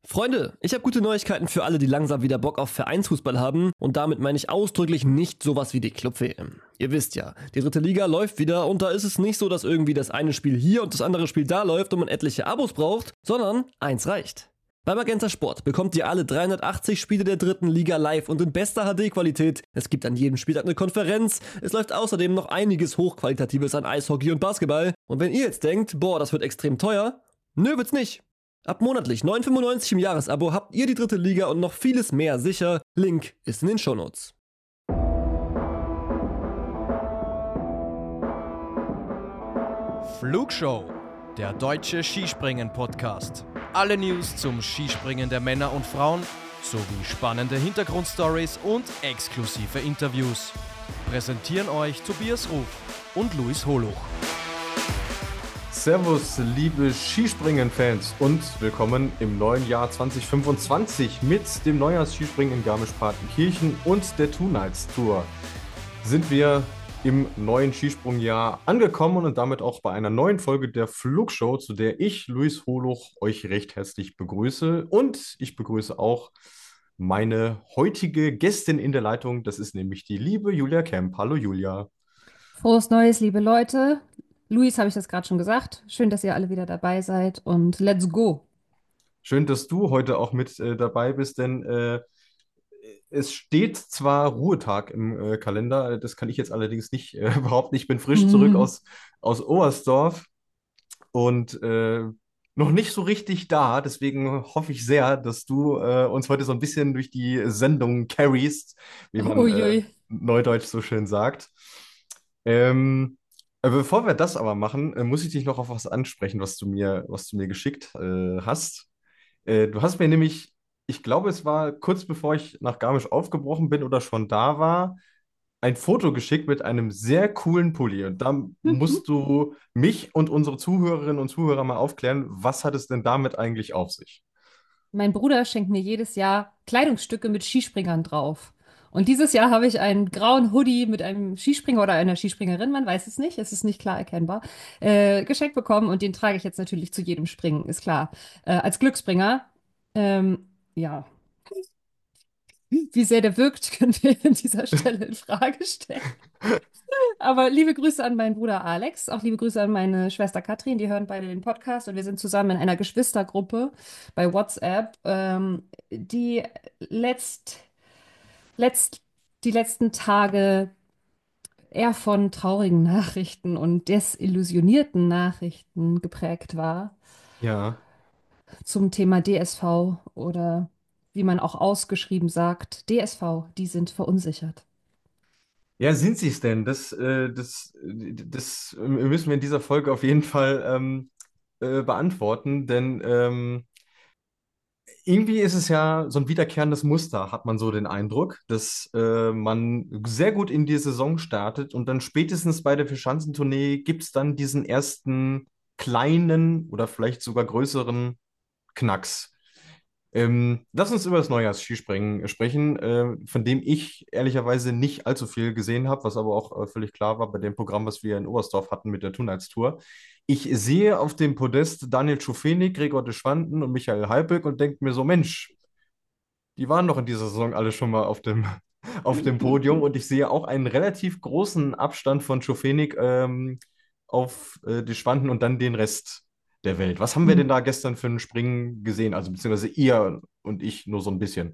Freunde, ich habe gute Neuigkeiten für alle, die langsam wieder Bock auf Vereinsfußball haben. Und damit meine ich ausdrücklich nicht sowas wie die Club-WM. Ihr wisst ja, die dritte Liga läuft wieder und da ist es nicht so, dass irgendwie das eine Spiel hier und das andere Spiel da läuft und man etliche Abos braucht, sondern eins reicht. Bei Magenta Sport bekommt ihr alle 380 Spiele der dritten Liga live und in bester HD-Qualität. Es gibt an jedem Spieltag eine Konferenz. Es läuft außerdem noch einiges Hochqualitatives an Eishockey und Basketball. Und wenn ihr jetzt denkt, boah, das wird extrem teuer, nö, wird's nicht. Ab monatlich 9,95 im Jahresabo habt ihr die dritte Liga und noch vieles mehr sicher. Link ist in den Shownotes. Flugshow, der deutsche Skispringen-Podcast. Alle News zum Skispringen der Männer und Frauen sowie spannende Hintergrundstories und exklusive Interviews. Präsentieren euch Tobias Ruf und Luis Holuch. Servus, liebe Skispringen-Fans und willkommen im neuen Jahr 2025 mit dem Neujahrs-Skispringen in Garmisch-Partenkirchen und der Two Nights Tour. Sind wir im neuen Skisprungjahr angekommen und damit auch bei einer neuen Folge der Flugshow, zu der ich, Luis Holuch, euch recht herzlich begrüße. Und ich begrüße auch meine heutige Gästin in der Leitung. Das ist nämlich die liebe Julia Kemp. Hallo Julia. Frohes Neues, liebe Leute. Luis, habe ich das gerade schon gesagt. Schön, dass ihr alle wieder dabei seid und let's go. Schön, dass du heute auch mit dabei bist, denn es steht zwar Ruhetag im Kalender, das kann ich jetzt allerdings nicht behaupten. Ich bin frisch zurück aus Oberstdorf und noch nicht so richtig da. Deswegen hoffe ich sehr, dass du uns heute so ein bisschen durch die Sendung carryst, wie man Uiui. neudeutsch so schön sagt. Bevor wir das aber machen, muss ich dich noch auf was ansprechen, was du mir geschickt hast. Du hast mir nämlich, ich glaube, es war kurz bevor ich nach Garmisch aufgebrochen bin oder schon da war, ein Foto geschickt mit einem sehr coolen Pulli. Und da musst du mich und unsere Zuhörerinnen und Zuhörer mal aufklären, was hat es denn damit eigentlich auf sich? Mein Bruder schenkt mir jedes Jahr Kleidungsstücke mit Skispringern drauf. Und dieses Jahr habe ich einen grauen Hoodie mit einem Skispringer oder einer Skispringerin, man weiß es nicht, es ist nicht klar erkennbar, geschenkt bekommen und den trage ich jetzt natürlich zu jedem Springen, ist klar. Als Glücksbringer, ja, wie sehr der wirkt, können wir an dieser Stelle in Frage stellen. Aber liebe Grüße an meinen Bruder Alex, auch liebe Grüße an meine Schwester Katrin, die hören beide den Podcast und wir sind zusammen in einer Geschwistergruppe bei WhatsApp, die letzt, die letzten Tage eher von traurigen Nachrichten und desillusionierten Nachrichten geprägt war Ja. zum Thema DSV oder wie man auch ausgeschrieben sagt, DSV, die sind verunsichert. Ja, sind sie es denn? Das müssen wir in dieser Folge auf jeden Fall beantworten, denn irgendwie ist es ja so ein wiederkehrendes Muster, hat man so den Eindruck, dass man sehr gut in die Saison startet und dann spätestens bei der Vierschanzentournee gibt es dann diesen ersten kleinen oder vielleicht sogar größeren Knacks. Lass uns über das Neujahrsskispringen sprechen, von dem ich ehrlicherweise nicht allzu viel gesehen habe, was aber auch völlig klar war bei dem Programm, was wir in Oberstdorf hatten mit der Two Nights Tour. Ich sehe auf dem Podest Daniel Schufenig, Gregor de Schwanden und Michael Halbig und denke mir so, Mensch, die waren doch in dieser Saison alle schon mal auf auf dem Podium und ich sehe auch einen relativ großen Abstand von Schufenig auf die Schwanden und dann den Rest der Welt. Was haben wir denn da gestern für ein Springen gesehen? Also beziehungsweise ihr und ich nur so ein bisschen.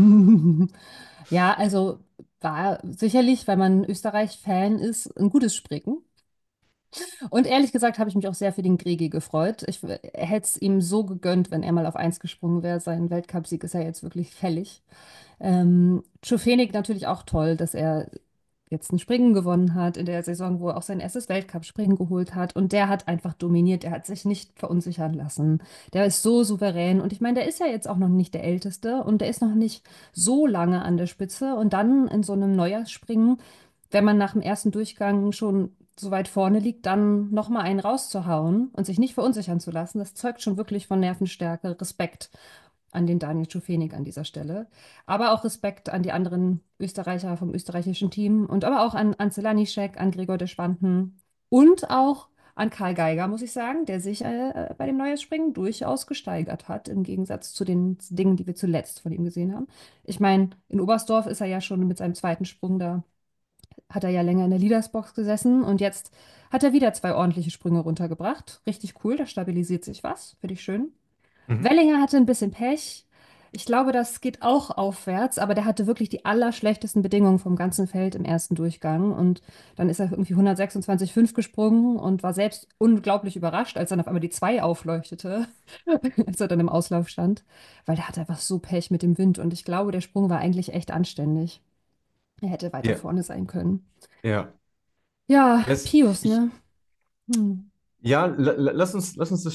Ja, also war sicherlich, weil man Österreich-Fan ist, ein gutes Springen. Und ehrlich gesagt habe ich mich auch sehr für den Gregi gefreut. Ich hätte es ihm so gegönnt, wenn er mal auf eins gesprungen wäre. Sein Weltcupsieg ist ja jetzt wirklich fällig. Tschofenig natürlich auch toll, dass er jetzt ein Springen gewonnen hat in der Saison, wo er auch sein erstes Weltcup-Springen geholt hat. Und der hat einfach dominiert. Der hat sich nicht verunsichern lassen. Der ist so souverän. Und ich meine, der ist ja jetzt auch noch nicht der Älteste und der ist noch nicht so lange an der Spitze. Und dann in so einem Neujahrsspringen, wenn man nach dem ersten Durchgang schon so weit vorne liegt, dann nochmal einen rauszuhauen und sich nicht verunsichern zu lassen, das zeugt schon wirklich von Nervenstärke, Respekt an den Daniel Schufenig an dieser Stelle. Aber auch Respekt an die anderen Österreicher vom österreichischen Team und aber auch an Ance Lanišek, an Gregor de Schwanden und auch an Karl Geiger, muss ich sagen, der sich bei dem Neujahrspringen durchaus gesteigert hat, im Gegensatz zu den Dingen, die wir zuletzt von ihm gesehen haben. Ich meine, in Oberstdorf ist er ja schon mit seinem zweiten Sprung da, hat er ja länger in der Leadersbox gesessen und jetzt hat er wieder zwei ordentliche Sprünge runtergebracht. Richtig cool, da stabilisiert sich was, finde ich schön. Mhm. Wellinger hatte ein bisschen Pech. Ich glaube, das geht auch aufwärts, aber der hatte wirklich die allerschlechtesten Bedingungen vom ganzen Feld im ersten Durchgang. Und dann ist er irgendwie 126,5 gesprungen und war selbst unglaublich überrascht, als dann auf einmal die 2 aufleuchtete, als er dann im Auslauf stand, weil der hatte einfach so Pech mit dem Wind. Und ich glaube, der Sprung war eigentlich echt anständig. Er hätte weiter Ja, vorne sein können. ja. Ja, Pius, Ich, ne? Hm. ja, lass uns das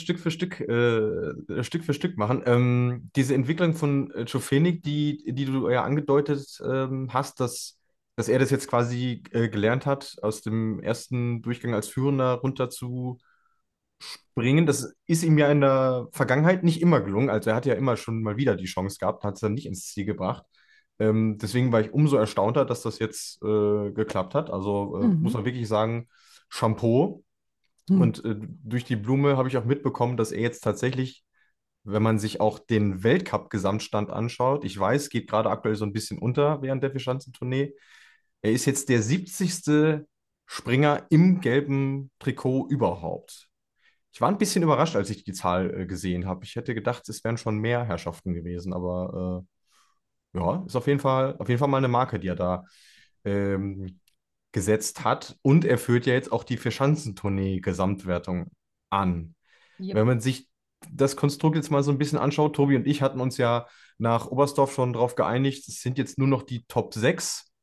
Stück für Stück machen. Diese Entwicklung von Tschofenig, die du ja angedeutet hast, dass er das jetzt quasi gelernt hat, aus dem ersten Durchgang als Führender runter zu springen, das ist ihm ja in der Vergangenheit nicht immer gelungen. Also er hat ja immer schon mal wieder die Chance gehabt, hat es dann nicht ins Ziel gebracht. Deswegen war ich umso erstaunter, dass das jetzt geklappt hat. Also muss Mhm. man wirklich sagen, Chapeau. Hm. Und durch die Blume habe ich auch mitbekommen, dass er jetzt tatsächlich, wenn man sich auch den Weltcup-Gesamtstand anschaut, ich weiß, geht gerade aktuell so ein bisschen unter während der Vierschanzentournee, er ist jetzt der 70. Springer im gelben Trikot überhaupt. Ich war ein bisschen überrascht, als ich die Zahl gesehen habe. Ich hätte gedacht, es wären schon mehr Herrschaften gewesen, aber ja, ist auf jeden Fall mal eine Marke, die er da ähm, gesetzt hat. Und er führt ja jetzt auch die Vierschanzentournee-Gesamtwertung an. Yep. Wenn man sich das Konstrukt jetzt mal so ein bisschen anschaut, Tobi und ich hatten uns ja nach Oberstdorf schon darauf geeinigt, es sind jetzt nur noch die Top 6,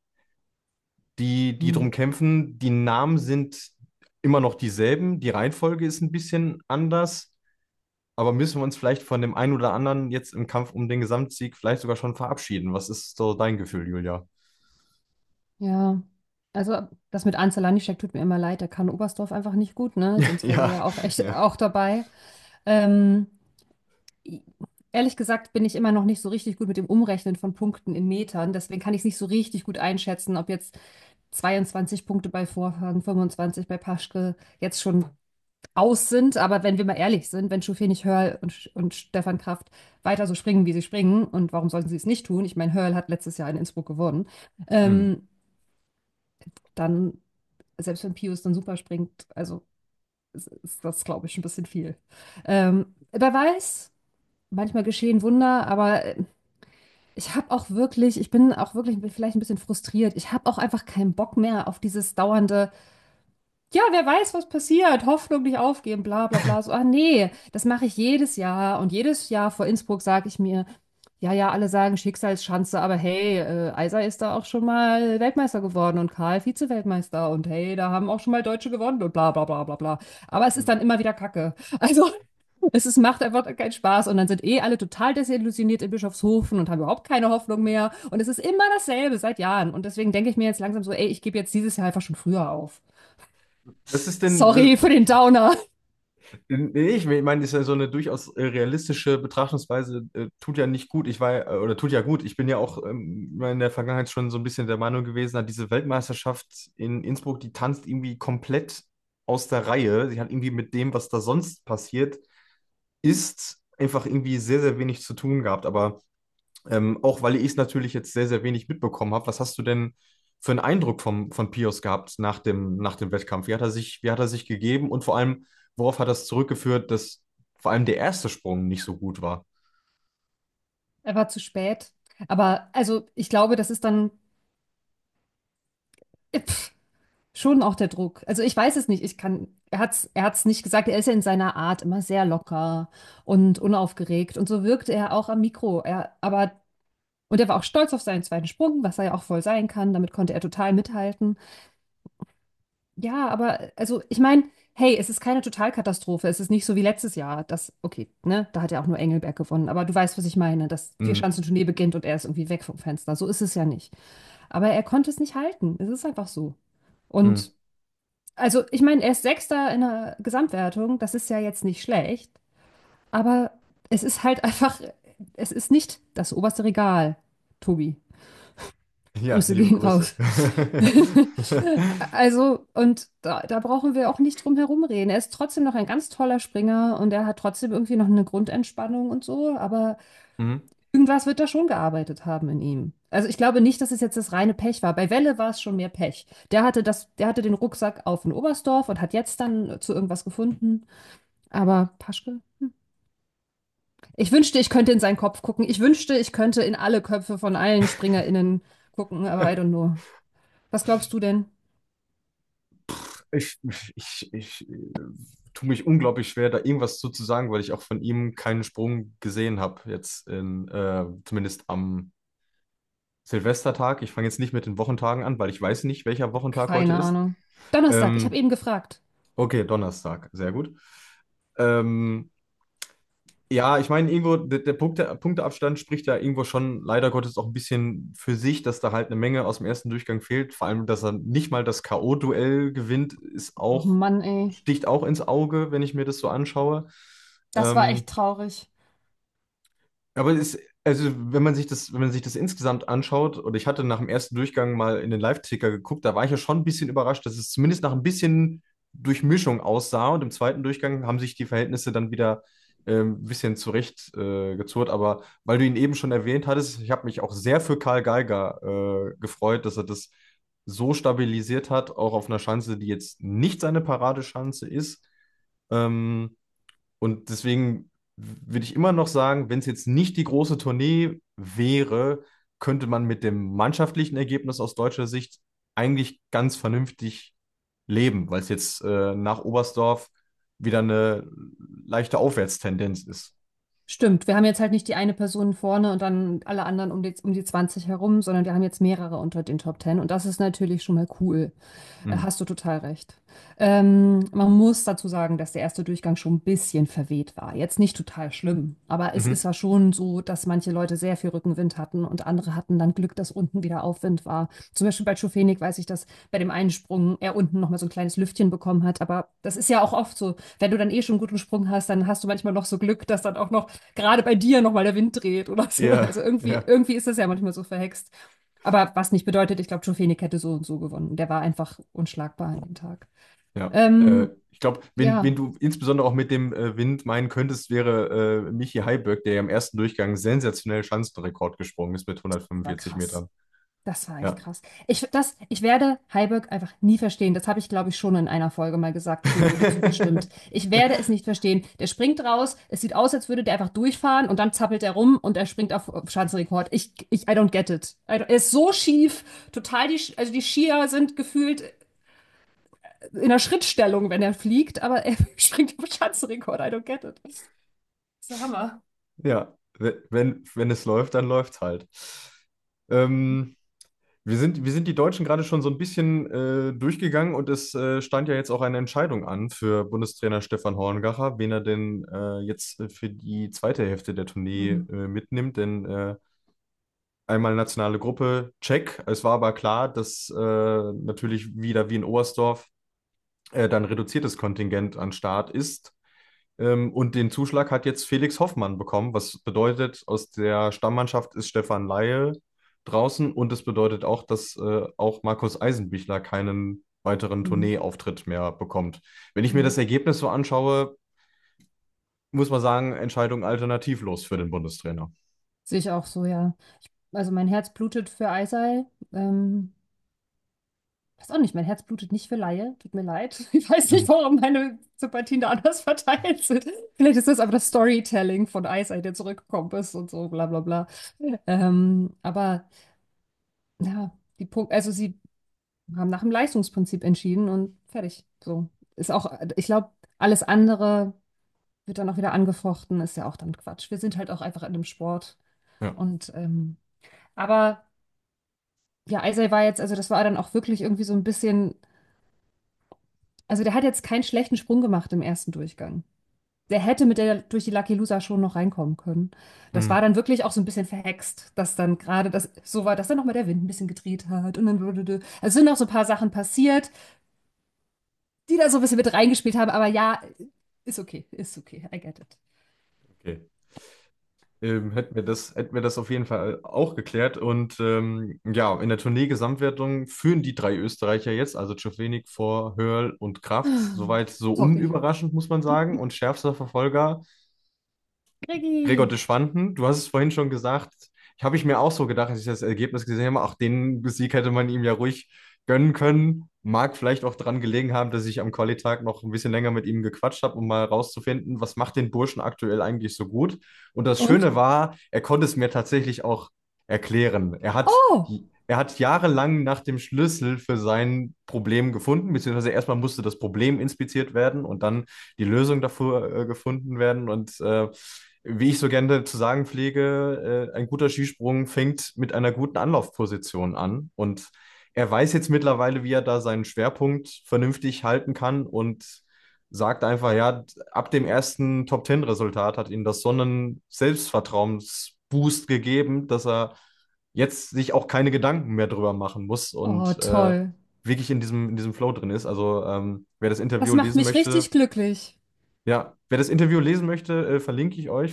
die Hm. drum kämpfen. Die Namen sind immer noch dieselben, die Reihenfolge ist ein bisschen anders. Aber müssen wir uns vielleicht von dem einen oder anderen jetzt im Kampf um den Gesamtsieg vielleicht sogar schon verabschieden? Was ist so dein Gefühl, Julia? Ja, also das mit Ansel Lanischek tut mir immer leid, der kann Oberstdorf einfach nicht gut, ne? Sonst wäre er Ja, ja auch echt ja. auch dabei. Ähm, i- Ehrlich gesagt bin ich immer noch nicht so richtig gut mit dem Umrechnen von Punkten in Metern, deswegen kann ich es nicht so richtig gut einschätzen, ob jetzt 22 Punkte bei Vorhang, 25 bei Paschke jetzt schon aus sind. Aber wenn wir mal ehrlich sind, wenn Schufinich, Hörl und Stefan Kraft weiter so springen, wie sie springen, und warum sollten sie es nicht tun? Ich meine, Hörl hat letztes Jahr in Innsbruck gewonnen. Hm. Ähm, Dann selbst wenn Pius dann super springt, also ist das, glaube ich, ein bisschen viel. Wer weiß, manchmal geschehen Wunder, aber ich bin auch wirklich vielleicht ein bisschen frustriert. Ich habe auch einfach keinen Bock mehr auf dieses dauernde, ja, wer weiß, was passiert, Hoffnung nicht aufgeben, bla bla bla. So, ah nee, das mache ich jedes Jahr und jedes Jahr vor Innsbruck sage ich mir, ja, ja, alle sagen Schicksalsschanze, aber hey, Eiser ist da auch schon mal Weltmeister geworden und Karl Vize-Weltmeister und hey, da haben auch schon mal Deutsche gewonnen und bla bla bla bla bla. Aber es ist dann immer wieder Kacke. Also, macht einfach keinen Spaß und dann sind eh alle total desillusioniert in Bischofshofen und haben überhaupt keine Hoffnung mehr. Und es ist immer dasselbe seit Jahren. Und deswegen denke ich mir jetzt langsam so, ey, ich gebe jetzt dieses Jahr einfach schon früher auf. Was ist denn, Sorry für den Downer. nee, ich meine, ist ja so eine durchaus realistische Betrachtungsweise, tut ja nicht gut. Oder tut ja gut. Ich bin ja auch in der Vergangenheit schon so ein bisschen der Meinung gewesen, diese Weltmeisterschaft in Innsbruck, die tanzt irgendwie komplett aus der Reihe. Sie hat irgendwie mit dem, was da sonst passiert, ist einfach irgendwie sehr, sehr wenig zu tun gehabt. Aber auch weil ich es natürlich jetzt sehr, sehr wenig mitbekommen habe, was hast du denn für einen Eindruck von Pius gehabt nach dem Wettkampf? Wie hat er sich gegeben und vor allem, worauf hat das zurückgeführt, dass vor allem der erste Sprung nicht so gut war? Er war zu spät. Aber also ich glaube, das ist dann pff, schon auch der Druck. Also ich weiß es nicht. Er hat's nicht gesagt. Er ist ja in seiner Art immer sehr locker und unaufgeregt. Und so wirkte er auch am Mikro. Und er war auch stolz auf seinen zweiten Sprung, was er ja auch voll sein kann. Damit konnte er total mithalten. Ja, aber also ich meine, hey, es ist keine Totalkatastrophe. Es ist nicht so wie letztes Jahr. Okay, ne, da hat er auch nur Engelberg gewonnen. Aber du weißt, was ich meine, dass Mhm. Vierschanzentournee beginnt und er ist irgendwie weg vom Fenster. So ist es ja nicht. Aber er konnte es nicht halten. Es ist einfach so. Mhm. Und also, ich meine, er ist Sechster in der Gesamtwertung. Das ist ja jetzt nicht schlecht. Aber es ist halt einfach, es ist nicht das oberste Regal, Tobi. Ja, Grüße liebe gehen Grüße. raus. Also, und da brauchen wir auch nicht drum herum reden. Er ist trotzdem noch ein ganz toller Springer und er hat trotzdem irgendwie noch eine Grundentspannung und so, aber Mhm. irgendwas wird da schon gearbeitet haben in ihm. Also ich glaube nicht, dass es jetzt das reine Pech war. Bei Welle war es schon mehr Pech. Der hatte den Rucksack auf in Oberstdorf und hat jetzt dann zu irgendwas gefunden. Aber Paschke? Ich wünschte, ich könnte in seinen Kopf gucken. Ich wünschte, ich könnte in alle Köpfe von allen SpringerInnen gucken, aber I don't know. Was glaubst du denn? Ich tue mich unglaublich schwer, da irgendwas zu sagen, weil ich auch von ihm keinen Sprung gesehen habe, jetzt zumindest am Silvestertag. Ich fange jetzt nicht mit den Wochentagen an, weil ich weiß nicht, welcher Wochentag heute Keine ist. Ahnung. Donnerstag, ich habe Ähm, eben gefragt. okay, Donnerstag, sehr gut. Ähm, Ja, ich meine, irgendwo, der Punkteabstand spricht ja irgendwo schon leider Gottes auch ein bisschen für sich, dass da halt eine Menge aus dem ersten Durchgang fehlt. Vor allem, dass er nicht mal das K.O.-Duell gewinnt, Oh Mann, ey. sticht auch ins Auge, wenn ich mir das so anschaue. Das war echt Ähm, traurig. aber also wenn man sich das insgesamt anschaut, und ich hatte nach dem ersten Durchgang mal in den Live-Ticker geguckt, da war ich ja schon ein bisschen überrascht, dass es zumindest nach ein bisschen Durchmischung aussah. Und im zweiten Durchgang haben sich die Verhältnisse dann wieder ein bisschen zurecht gezurrt. Aber weil du ihn eben schon erwähnt hattest, ich habe mich auch sehr für Karl Geiger gefreut, dass er das so stabilisiert hat, auch auf einer Schanze, die jetzt nicht seine Paradeschanze ist. Ähm, und deswegen würde ich immer noch sagen, wenn es jetzt nicht die große Tournee wäre, könnte man mit dem mannschaftlichen Ergebnis aus deutscher Sicht eigentlich ganz vernünftig leben, weil es jetzt nach Oberstdorf wieder eine leichte Aufwärtstendenz ist. Stimmt, wir haben jetzt halt nicht die eine Person vorne und dann alle anderen um die 20 herum, sondern wir haben jetzt mehrere unter den Top 10 und das ist natürlich schon mal cool. Mhm. Hast du total recht. Man muss dazu sagen, dass der erste Durchgang schon ein bisschen verweht war. Jetzt nicht total schlimm, aber es ist Mhm. ja schon so, dass manche Leute sehr viel Rückenwind hatten und andere hatten dann Glück, dass unten wieder Aufwind war. Zum Beispiel bei Schofenig weiß ich, dass bei dem einen Sprung er unten noch mal so ein kleines Lüftchen bekommen hat. Aber das ist ja auch oft so, wenn du dann eh schon einen guten Sprung hast, dann hast du manchmal noch so Glück, dass dann auch noch gerade bei dir noch mal der Wind dreht oder so. Ja, Also ja, irgendwie ist das ja manchmal so verhext. Aber was nicht bedeutet, ich glaube, Schofenig hätte so und so gewonnen. Der war einfach unschlagbar an dem Tag. ja. Ähm, Ich glaube, wenn ja, du insbesondere auch mit dem Wind meinen könntest, wäre Michi Heiberg, der ja im ersten Durchgang sensationell Schanzenrekord gesprungen ist mit war 145 krass. Metern. Das war echt Ja. krass. Ich werde Heiberg einfach nie verstehen. Das habe ich, glaube ich, schon in einer Folge mal gesagt. Dem wurde zugestimmt. Ich werde es nicht verstehen. Der springt raus. Es sieht aus, als würde der einfach durchfahren und dann zappelt er rum und er springt auf Schanzenrekord. I don't get it. Er ist so schief. Total also die Skier sind gefühlt in der Schrittstellung, wenn er fliegt, aber er springt auf Schanzenrekord. I don't get it. Das ist der Hammer. Ja, wenn es läuft, dann läuft es halt. Ähm, wir sind die Deutschen gerade schon so ein bisschen durchgegangen und es stand ja jetzt auch eine Entscheidung an für Bundestrainer Stefan Horngacher, wen er denn jetzt für die zweite Hälfte der Tournee Mhm. mitnimmt. Denn einmal nationale Gruppe, check. Es war aber klar, dass natürlich wieder wie in Oberstdorf dann reduziertes Kontingent an Start ist. Und den Zuschlag hat jetzt Felix Hoffmann bekommen, was bedeutet, aus der Stammmannschaft ist Stefan Laie draußen und es bedeutet auch, dass auch Markus Eisenbichler keinen weiteren Mhm. Tourneeauftritt mehr bekommt. Wenn ich mir Ja. das Ergebnis so anschaue, muss man sagen, Entscheidung alternativlos für den Bundestrainer. Sehe ich auch so, ja. Also mein Herz blutet für Eisei. Weiß auch nicht, mein Herz blutet nicht für Laie. Tut mir leid. Ich weiß nicht, Mhm. warum meine Sympathien da anders verteilt sind. Vielleicht ist das aber das Storytelling von Eisei, der zurückgekommen ist und so, bla bla bla. Aber ja, also sie haben nach dem Leistungsprinzip entschieden und fertig. So. Ist auch, ich glaube, alles andere wird dann auch wieder angefochten, ist ja auch dann Quatsch. Wir sind halt auch einfach in dem Sport. Ja. Und aber ja, Eisei war jetzt, also das war dann auch wirklich irgendwie so ein bisschen, also der hat jetzt keinen schlechten Sprung gemacht im ersten Durchgang. Der hätte durch die Lucky Loser schon noch reinkommen können. Das war Mhm. dann wirklich auch so ein bisschen verhext, dass dann gerade das so war, dass dann nochmal der Wind ein bisschen gedreht hat und dann also es sind noch so ein paar Sachen passiert, die da so ein bisschen mit reingespielt haben, aber ja, ist okay, I get it. Okay. hätten wir das auf jeden Fall auch geklärt. Und ja, in der Tournee-Gesamtwertung führen die drei Österreicher jetzt, also Czofenik vor Hörl und Kraft. Soweit so Sorry. unüberraschend, muss man sagen. Und schärfster Verfolger Gregor Gregi. Deschwanden. Du hast es vorhin schon gesagt. Habe ich mir auch so gedacht, als ich das Ergebnis gesehen habe, ach, den Sieg hätte man ihm ja ruhig gönnen können. Mag vielleicht auch daran gelegen haben, dass ich am Qualitag noch ein bisschen länger mit ihm gequatscht habe, um mal rauszufinden, was macht den Burschen aktuell eigentlich so gut. Und das Und? Schöne war, er konnte es mir tatsächlich auch erklären. Oh, Er hat jahrelang nach dem Schlüssel für sein Problem gefunden, beziehungsweise erstmal musste das Problem inspiziert werden und dann die Lösung dafür gefunden werden. Und wie ich so gerne zu sagen pflege, ein guter Skisprung fängt mit einer guten Anlaufposition an. Und er weiß jetzt mittlerweile, wie er da seinen Schwerpunkt vernünftig halten kann und sagt einfach, ja, ab dem ersten Top-10-Resultat hat ihm das so einen Selbstvertrauensboost gegeben, dass er jetzt sich auch keine Gedanken mehr drüber machen muss oh, und toll. wirklich in diesem Flow drin ist. Also wer das Das Interview macht lesen mich richtig möchte, glücklich. ja, wer das Interview lesen möchte, verlinke ich euch.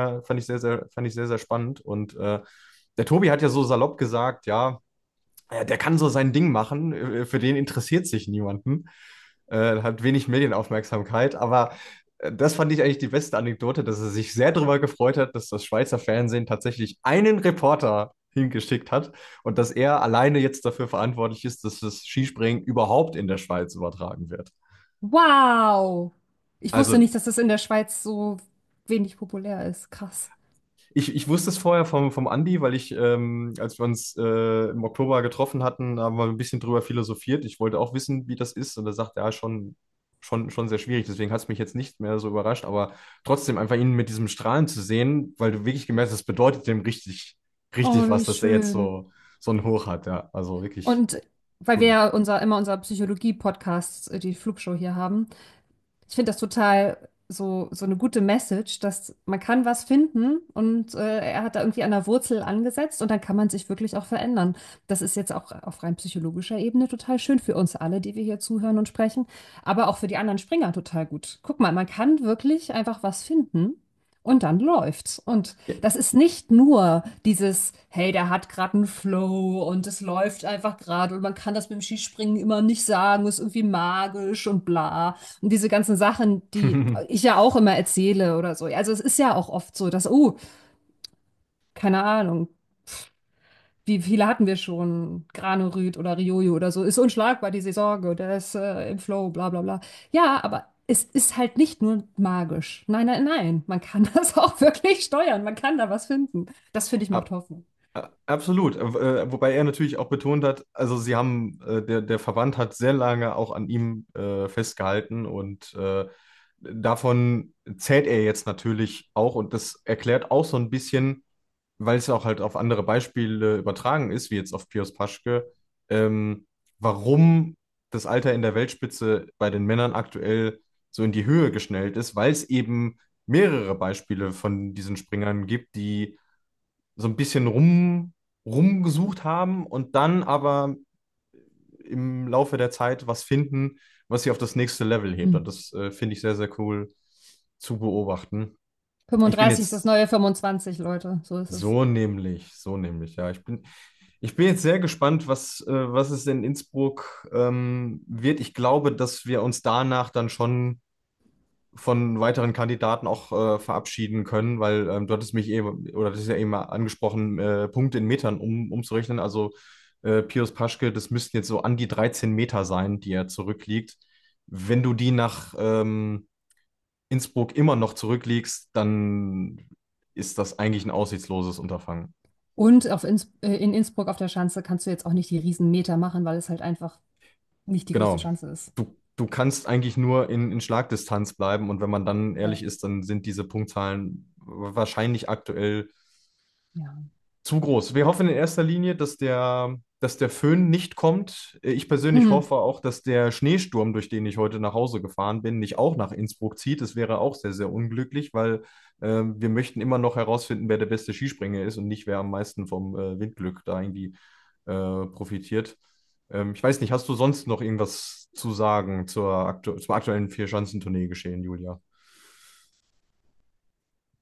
Fand ich sehr, sehr spannend. Und der Tobi hat ja so salopp gesagt, ja, der kann so sein Ding machen, für den interessiert sich niemanden, hat wenig Medienaufmerksamkeit, aber das fand ich eigentlich die beste Anekdote, dass er sich sehr darüber gefreut hat, dass das Schweizer Fernsehen tatsächlich einen Reporter hingeschickt hat und dass er alleine jetzt dafür verantwortlich ist, dass das Skispringen überhaupt in der Schweiz übertragen wird. Wow. Ich wusste Also nicht, dass das in der Schweiz so wenig populär ist. Krass. ich wusste es vorher vom Andi, weil als wir uns im Oktober getroffen hatten, haben wir ein bisschen drüber philosophiert. Ich wollte auch wissen, wie das ist. Und er sagt, ja, schon sehr schwierig. Deswegen hat es mich jetzt nicht mehr so überrascht. Aber trotzdem einfach ihn mit diesem Strahlen zu sehen, weil du wirklich gemerkt hast, das bedeutet dem Oh, richtig wie was, dass er jetzt schön. so ein Hoch hat. Ja, also wirklich Und weil wir cool. ja immer unser Psychologie-Podcast, die Flugshow hier haben, ich finde das total so eine gute Message, dass man kann was finden und er hat da irgendwie an der Wurzel angesetzt und dann kann man sich wirklich auch verändern. Das ist jetzt auch auf rein psychologischer Ebene total schön für uns alle, die wir hier zuhören und sprechen, aber auch für die anderen Springer total gut. Guck mal, man kann wirklich einfach was finden. Und dann läuft's. Und Ja. das ist nicht nur dieses, hey, der hat gerade einen Flow und es läuft einfach gerade und man kann das mit dem Skispringen immer nicht sagen, ist irgendwie magisch und bla. Und diese ganzen Sachen, die ich ja auch immer erzähle oder so. Also es ist ja auch oft so, dass, keine Ahnung, wie viele hatten wir schon? Granerüt oder Riojo oder so, ist unschlagbar, die Saison, der ist im Flow, bla bla bla. Ja, aber es ist halt nicht nur magisch. Nein, nein, nein. Man kann das auch wirklich steuern. Man kann da was finden. Das finde ich macht Hoffnung. Absolut. Wobei er natürlich auch betont hat, also der Verband hat sehr lange auch an ihm festgehalten und davon zählt er jetzt natürlich auch und das erklärt auch so ein bisschen, weil es ja auch halt auf andere Beispiele übertragen ist, wie jetzt auf Pius Paschke, warum das Alter in der Weltspitze bei den Männern aktuell so in die Höhe geschnellt ist, weil es eben mehrere Beispiele von diesen Springern gibt, die so ein bisschen rumgesucht haben und dann aber im Laufe der Zeit was finden, was sie auf das nächste Level hebt. Hm. Und das finde ich sehr, sehr cool zu beobachten. Ich bin 35 ist das jetzt neue 25, Leute. So ist es. so nämlich, ja. Ich bin jetzt sehr gespannt, was es in Innsbruck wird. Ich glaube, dass wir uns danach dann schon von weiteren Kandidaten auch verabschieden können, weil du hattest mich eben, oder das ist ja eben mal angesprochen, Punkte in Metern umzurechnen. Also Pius Paschke, das müssten jetzt so an die 13 Meter sein, die er zurückliegt. Wenn du die nach Innsbruck immer noch zurückliegst, dann ist das eigentlich ein aussichtsloses Unterfangen. Und in Innsbruck auf der Schanze kannst du jetzt auch nicht die Riesenmeter machen, weil es halt einfach nicht die größte Genau. Schanze ist. Du kannst eigentlich nur in Schlagdistanz bleiben und wenn man dann Ja. ehrlich ist, dann sind diese Punktzahlen wahrscheinlich aktuell Ja. zu groß. Wir hoffen in erster Linie, dass der Föhn nicht kommt. Ich persönlich Mhm. hoffe auch, dass der Schneesturm, durch den ich heute nach Hause gefahren bin, nicht auch nach Innsbruck zieht. Das wäre auch sehr, sehr unglücklich, weil wir möchten immer noch herausfinden, wer der beste Skispringer ist und nicht, wer am meisten vom Windglück da irgendwie profitiert. Ich weiß nicht, hast du sonst noch irgendwas zu sagen zum aktuellen Vierschanzentournee geschehen, Julia?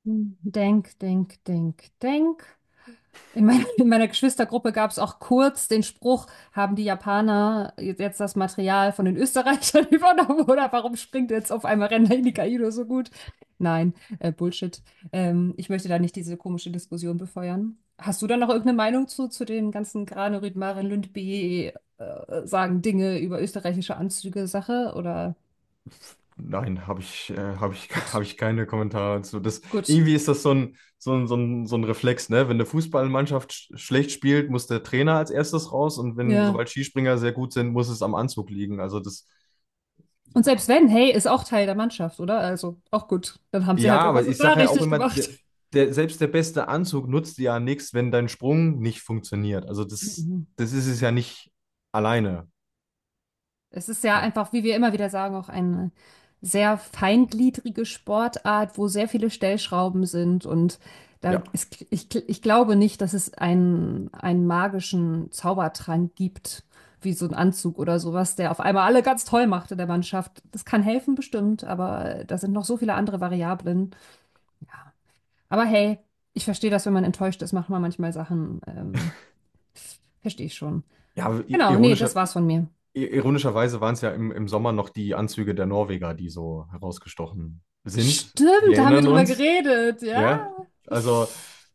Denk, denk, denk, denk. In meiner Geschwistergruppe gab es auch kurz den Spruch, haben die Japaner jetzt das Material von den Österreichern übernommen oder warum springt jetzt auf einmal Ren Nikaido so gut? Nein, Bullshit. Ich möchte da nicht diese komische Diskussion befeuern. Hast du da noch irgendeine Meinung zu den ganzen Granerüt, Maren Lündby sagen Dinge über österreichische Anzüge Sache oder Nein, gut, habe ich keine Kommentare zu. gut. Irgendwie ist das so ein Reflex, ne? Wenn eine Fußballmannschaft schlecht spielt, muss der Trainer als erstes raus und Ja. sobald Skispringer sehr gut sind, muss es am Anzug liegen. Also Und selbst wenn, hey, ist auch Teil der Mannschaft, oder? Also auch gut. Dann haben sie ja, halt aber irgendwas ich da sage ja auch richtig immer, gemacht. selbst der beste Anzug nutzt ja nichts, wenn dein Sprung nicht funktioniert. Also Mhm. das ist es ja nicht alleine. Es ist ja einfach, wie wir immer wieder sagen, auch eine sehr feingliedrige Sportart, wo sehr viele Stellschrauben sind. Und Ja. ich glaube nicht, dass es einen magischen Zaubertrank gibt, wie so ein Anzug oder sowas, der auf einmal alle ganz toll macht in der Mannschaft. Das kann helfen, bestimmt, aber da sind noch so viele andere Variablen. Ja. Aber hey, ich verstehe das, wenn man enttäuscht ist, macht man manchmal Sachen. Verstehe ich schon. Ja, aber Genau, nee, das war's von mir. ironischerweise waren es ja im Sommer noch die Anzüge der Norweger, die so herausgestochen sind. Wir Stimmt, da haben wir erinnern drüber uns. geredet, ja. Ja, also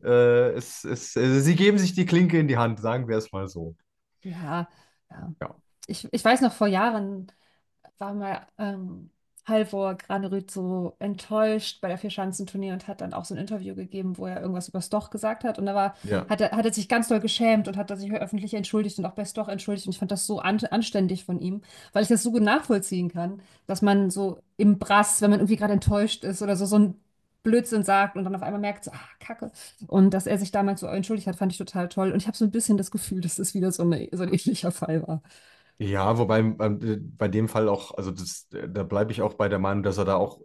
sie geben sich die Klinke in die Hand, sagen wir es mal so. Ja, ja. Ja, Ich weiß noch, vor Jahren war mal Halvor Granerüt so enttäuscht bei der Vierschanzentournee und hat dann auch so ein Interview gegeben, wo er irgendwas über Stoch gesagt hat. Und ja. hat er sich ganz doll geschämt und hat er sich öffentlich entschuldigt und auch bei Stoch entschuldigt. Und ich fand das so anständig von ihm, weil ich das so gut nachvollziehen kann, dass man so im Brass, wenn man irgendwie gerade enttäuscht ist oder so ein Blödsinn sagt und dann auf einmal merkt, so, ah, Kacke. Und dass er sich damals so entschuldigt hat, fand ich total toll. Und ich habe so ein bisschen das Gefühl, dass es wieder so ein ähnlicher Fall war. Ja, wobei bei dem Fall auch, also da bleibe ich auch bei der Meinung, dass er da auch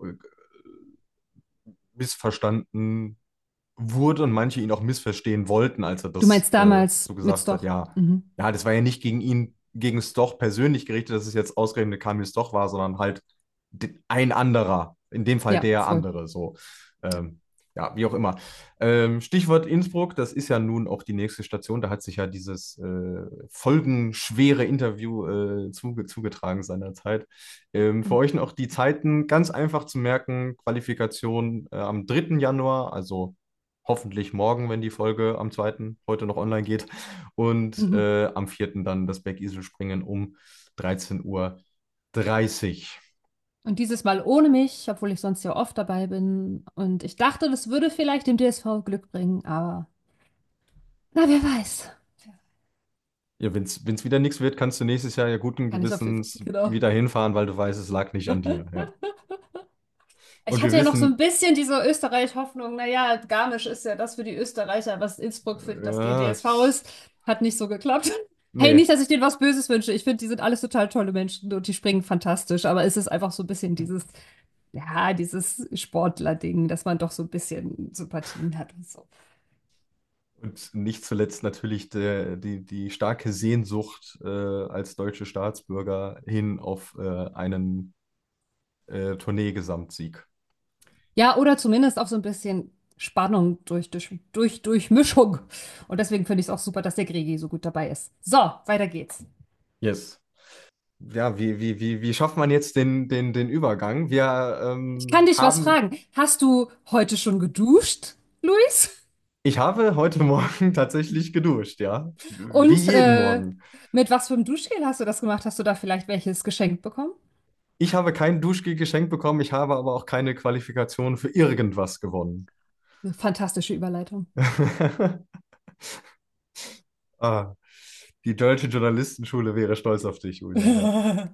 missverstanden wurde und manche ihn auch missverstehen wollten, als er Du das meinst damals so mit gesagt hat. Stoch? Ja, Mhm. ja, das war ja nicht gegen ihn, gegen Stoch persönlich gerichtet, dass es jetzt ausgerechnet Kamil Stoch war, sondern halt ein anderer, in dem Fall Ja, der voll. andere, so. Ähm, ja, wie auch immer. Stichwort Innsbruck, das ist ja nun auch die nächste Station. Da hat sich ja dieses folgenschwere Interview zugetragen seinerzeit. Für euch noch die Zeiten ganz einfach zu merken: Qualifikation am 3. Januar, also hoffentlich morgen, wenn die Folge am 2. heute noch online geht. Und Mhm. am 4. dann das Bergisel-Springen um 13:30 Uhr. Und dieses Mal ohne mich, obwohl ich sonst ja oft dabei bin. Und ich dachte, das würde vielleicht dem DSV Glück bringen, aber na, wer weiß. Ja, wenn es wieder nichts wird, kannst du nächstes Jahr ja guten Kann ich auf jeden Fall. Gewissens Genau. wieder hinfahren, weil du weißt, es lag nicht an dir. Ja. Ich Und wir hatte ja noch so ein wissen, bisschen diese Österreich-Hoffnung, naja, Garmisch ist ja das für die Österreicher, was Innsbruck für das DSV ist. Hat nicht so geklappt. Hey, nicht, nee. dass ich denen was Böses wünsche. Ich finde, die sind alles total tolle Menschen und die springen fantastisch. Aber es ist einfach so ein bisschen dieses Sportler-Ding, dass man doch so ein bisschen Sympathien hat und so. Und nicht zuletzt natürlich die starke Sehnsucht als deutsche Staatsbürger hin auf einen Tournee-Gesamtsieg. Ja, oder zumindest auch so ein bisschen Spannung durch Mischung. Und deswegen finde ich es auch super, dass der Gregi so gut dabei ist. So, weiter geht's. Yes. Ja, wie schafft man jetzt den Übergang? Ich kann dich was Haben, fragen. Hast du heute schon geduscht, Luis? ich habe heute Morgen tatsächlich geduscht, ja. Wie Und jeden Morgen. mit was für einem Duschgel hast du das gemacht? Hast du da vielleicht welches geschenkt bekommen? Ich habe kein Duschgel geschenkt bekommen, ich habe aber auch keine Qualifikation für irgendwas gewonnen. Eine fantastische Überleitung. Ah, die deutsche Journalistenschule wäre stolz auf dich, Julia. Ja,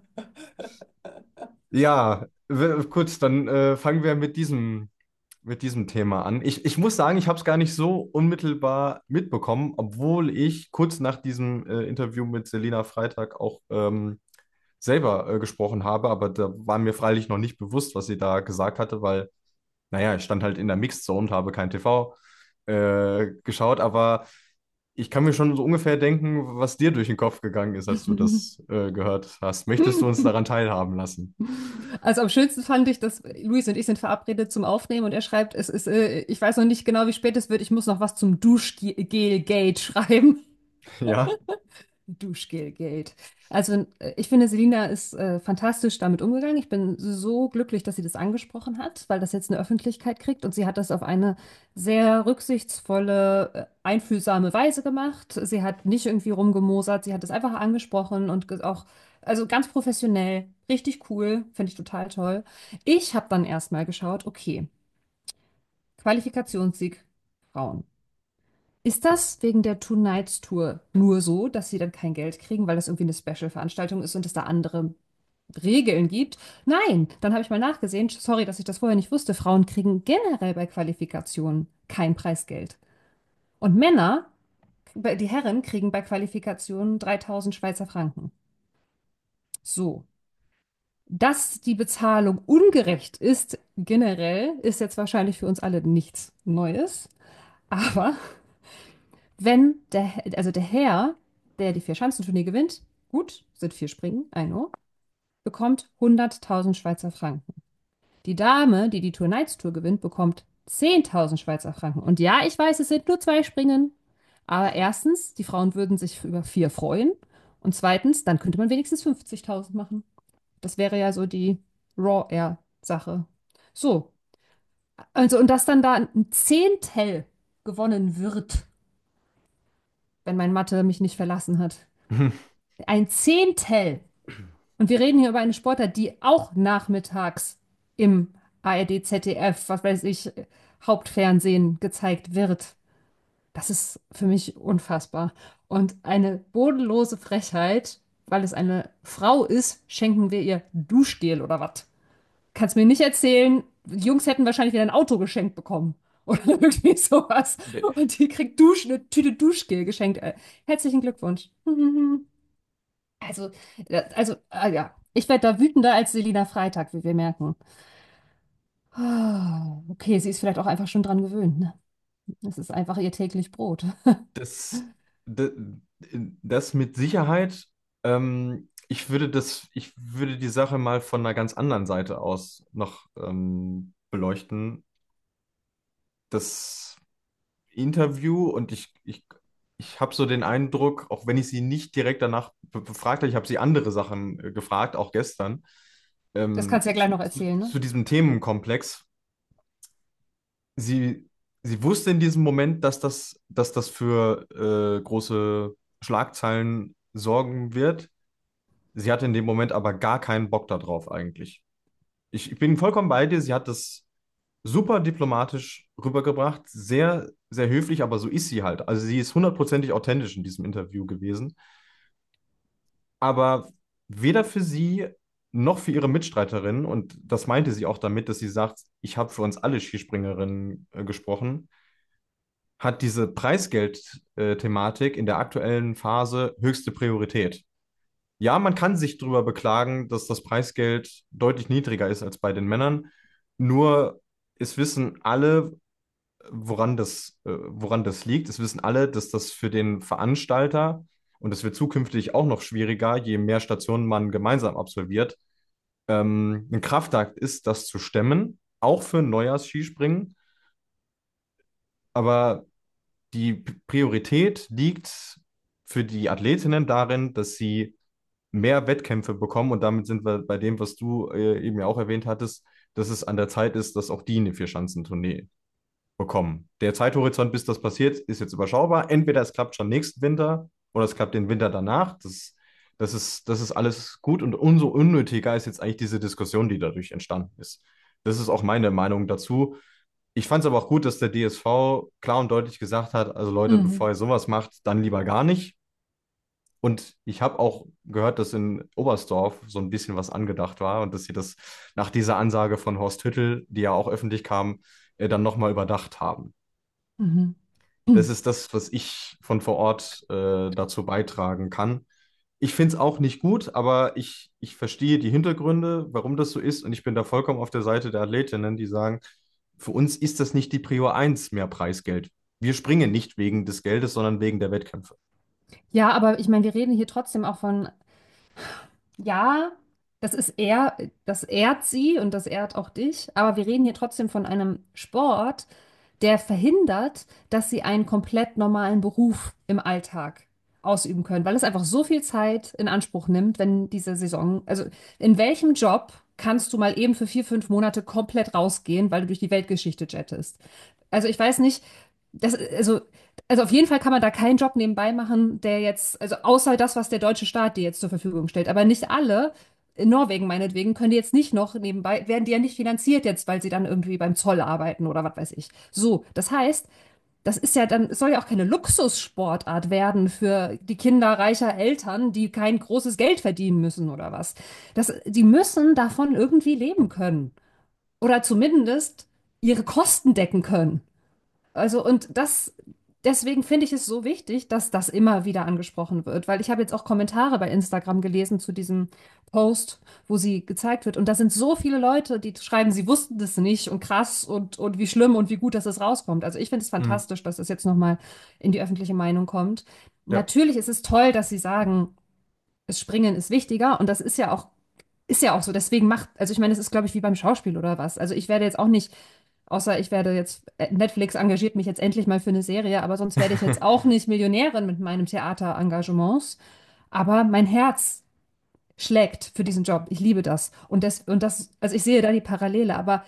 ja kurz, dann fangen wir mit diesem Thema an. Ich muss sagen, ich habe es gar nicht so unmittelbar mitbekommen, obwohl ich kurz nach diesem Interview mit Selina Freitag auch selber gesprochen habe, aber da war mir freilich noch nicht bewusst, was sie da gesagt hatte, weil, naja, ich stand halt in der Mixed Zone, habe kein TV geschaut, aber Ich kann mir schon so ungefähr denken, was dir durch den Kopf gegangen ist, als du das gehört hast. Möchtest du uns daran teilhaben lassen? Also am schönsten fand ich, dass Luis und ich sind verabredet zum Aufnehmen und er schreibt, ich weiß noch nicht genau, wie spät es wird, ich muss noch was zum Duschgel-Gate schreiben. Ja. Duschgelgate. Also ich finde, Selina ist fantastisch damit umgegangen. Ich bin so glücklich, dass sie das angesprochen hat, weil das jetzt eine Öffentlichkeit kriegt. Und sie hat das auf eine sehr rücksichtsvolle, einfühlsame Weise gemacht. Sie hat nicht irgendwie rumgemosert, sie hat es einfach angesprochen und auch, also ganz professionell, richtig cool, finde ich total toll. Ich habe dann erstmal geschaut, okay, Qualifikationssieg Frauen. Ist das wegen der Two Nights Tour nur so, dass sie dann kein Geld kriegen, weil das irgendwie eine Special-Veranstaltung ist und es da andere Regeln gibt? Nein, dann habe ich mal nachgesehen. Sorry, dass ich das vorher nicht wusste. Frauen kriegen generell bei Qualifikationen kein Preisgeld. Und Männer, die Herren, kriegen bei Qualifikationen 3000 Schweizer Franken. So. Dass die Bezahlung ungerecht ist, generell, ist jetzt wahrscheinlich für uns alle nichts Neues. Aber wenn also der Herr, der die Vier-Schanzentournee gewinnt, gut, sind 4 Springen, I know, bekommt 100.000 Schweizer Franken. Die Dame, die die Tour Nights Tour gewinnt, bekommt 10.000 Schweizer Franken. Und ja, ich weiß, es sind nur 2 Springen. Aber erstens, die Frauen würden sich über 4 freuen. Und zweitens, dann könnte man wenigstens 50.000 machen. Das wäre ja so die Raw Air Sache. So, also und dass dann da ein Zehntel gewonnen wird, wenn mein Mathe mich nicht verlassen hat. Ein Zehntel. Und wir reden hier über eine Sportart, die auch nachmittags im ARD, ZDF, was weiß ich, Hauptfernsehen gezeigt wird. Das ist für mich unfassbar. Und eine bodenlose Frechheit, weil es eine Frau ist, schenken wir ihr Duschgel oder was? Kannst mir nicht erzählen, die Jungs hätten wahrscheinlich wieder ein Auto geschenkt bekommen. Oder irgendwie sowas. Und die kriegt eine Tüte Duschgel geschenkt. Herzlichen Glückwunsch. Also, ja, ich werde da wütender als Selina Freitag, wie wir merken. Okay, sie ist vielleicht auch einfach schon dran gewöhnt, ne? Das ist einfach ihr täglich Brot. Das, das, das mit Sicherheit. Ich würde die Sache mal von einer ganz anderen Seite aus noch beleuchten. Das Interview und ich habe so den Eindruck, auch wenn ich sie nicht direkt danach befragt habe, ich habe sie andere Sachen gefragt, auch gestern, Das kannst du ja gleich noch zu, erzählen, ne? zu diesem Themenkomplex. Sie, sie wusste in diesem Moment, dass das für große Schlagzeilen sorgen wird. Sie hatte in dem Moment aber gar keinen Bock darauf eigentlich. Ich bin vollkommen bei dir. Sie hat das super diplomatisch rübergebracht, sehr, sehr höflich, aber so ist sie halt. Also sie ist hundertprozentig authentisch in diesem Interview gewesen. Aber weder für sie noch für ihre Mitstreiterin, und das meinte sie auch damit, dass sie sagt, ich habe für uns alle Skispringerinnen gesprochen, hat diese Preisgeld-Thematik in der aktuellen Phase höchste Priorität. Ja, man kann sich darüber beklagen, dass das Preisgeld deutlich niedriger ist als bei den Männern. Nur es wissen alle, woran das liegt. Es wissen alle, dass das für den Veranstalter, und es wird zukünftig auch noch schwieriger, je mehr Stationen man gemeinsam absolviert, ein Kraftakt ist, das zu stemmen, auch für ein Neujahrsskispringen. Aber die Priorität liegt für die Athletinnen darin, dass sie mehr Wettkämpfe bekommen. Und damit sind wir bei dem, was du eben ja auch erwähnt hattest, dass es an der Zeit ist, dass auch die eine Vierschanzentournee bekommen. Der Zeithorizont, bis das passiert, ist jetzt überschaubar. Entweder es klappt schon nächsten Winter oder es klappt den Winter danach. Das ist alles gut und umso unnötiger ist jetzt eigentlich diese Diskussion, die dadurch entstanden ist. Das ist auch meine Meinung dazu. Ich fand es aber auch gut, dass der DSV klar und deutlich gesagt hat, also Leute, Mhm. bevor ihr sowas macht, dann lieber gar nicht. Und ich habe auch gehört, dass in Oberstdorf so ein bisschen was angedacht war und dass sie das nach dieser Ansage von Horst Hüttel, die ja auch öffentlich kam, dann nochmal überdacht haben. Mhm. Das ist das, was ich von vor Ort dazu beitragen kann. Ich finde es auch nicht gut, aber ich verstehe die Hintergründe, warum das so ist. Und ich bin da vollkommen auf der Seite der Athletinnen, die sagen, für uns ist das nicht die Prio 1 mehr Preisgeld. wir springen nicht wegen des Geldes, sondern wegen der Wettkämpfe. Ja, aber ich meine, wir reden hier trotzdem auch von, ja, das ehrt sie und das ehrt auch dich, aber wir reden hier trotzdem von einem Sport, der verhindert, dass sie einen komplett normalen Beruf im Alltag ausüben können, weil es einfach so viel Zeit in Anspruch nimmt, wenn diese Saison, also in welchem Job kannst du mal eben für 4, 5 Monate komplett rausgehen, weil du durch die Weltgeschichte jettest? Also ich weiß nicht, also auf jeden Fall kann man da keinen Job nebenbei machen, der jetzt, also außer das, was der deutsche Staat dir jetzt zur Verfügung stellt. Aber nicht alle, in Norwegen meinetwegen, können die jetzt nicht noch nebenbei, werden die ja nicht finanziert jetzt, weil sie dann irgendwie beim Zoll arbeiten oder was weiß ich. So, das heißt, das ist ja dann, es soll ja auch keine Luxussportart werden für die Kinder reicher Eltern, die kein großes Geld verdienen müssen oder was. Die müssen davon irgendwie leben können. Oder zumindest ihre Kosten decken können. Also, deswegen finde ich es so wichtig, dass das immer wieder angesprochen wird, weil ich habe jetzt auch Kommentare bei Instagram gelesen zu diesem Post, wo sie gezeigt wird. Und da sind so viele Leute, die schreiben, sie wussten das nicht und krass und wie schlimm und wie gut, dass es rauskommt. Also ich finde es Mhm. fantastisch, dass es jetzt nochmal in die öffentliche Meinung kommt. Ja, Natürlich ist es toll, dass sie sagen, das Springen ist wichtiger und das ist ja auch so. Deswegen also ich meine, es ist, glaube ich, wie beim Schauspiel oder was. Also ich werde jetzt auch nicht, außer ich werde jetzt, Netflix engagiert mich jetzt endlich mal für eine Serie, aber sonst werde ich jetzt auch nicht Millionärin mit meinem Theaterengagements. Aber mein Herz schlägt für diesen Job. Ich liebe das. Also ich sehe da die Parallele, aber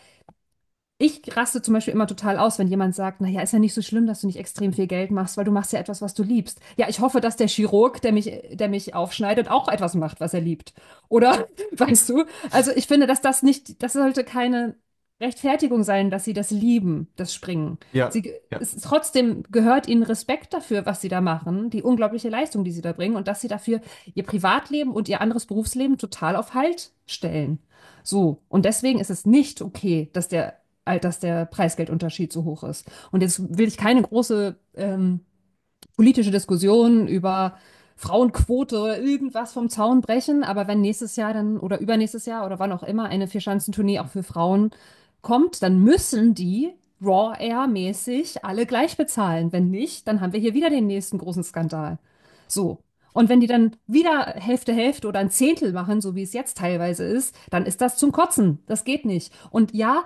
ich raste zum Beispiel immer total aus, wenn jemand sagt, naja, ist ja nicht so schlimm, dass du nicht extrem viel Geld machst, weil du machst ja etwas, was du liebst. Ja, ich hoffe, dass der Chirurg, der mich aufschneidet, auch etwas macht, was er liebt. Oder, weißt du? Also ich finde, dass das sollte keine Rechtfertigung sein, dass sie das lieben, das Springen. ja, ja. Trotzdem gehört ihnen Respekt dafür, was sie da machen, die unglaubliche Leistung, die sie da bringen und dass sie dafür ihr Privatleben und ihr anderes Berufsleben total auf Halt stellen. So. Und deswegen ist es nicht okay, dass der Preisgeldunterschied so hoch ist. Und jetzt will ich keine große politische Diskussion über Frauenquote oder irgendwas vom Zaun brechen, aber wenn nächstes Jahr dann oder übernächstes Jahr oder wann auch immer eine Vierschanzentournee auch für Frauen kommt, dann müssen die Raw Air mäßig alle gleich bezahlen. Wenn nicht, dann haben wir hier wieder den nächsten großen Skandal. So. Und wenn die dann wieder Hälfte, Hälfte oder ein Zehntel machen, so wie es jetzt teilweise ist, dann ist das zum Kotzen. Das geht nicht. Und ja,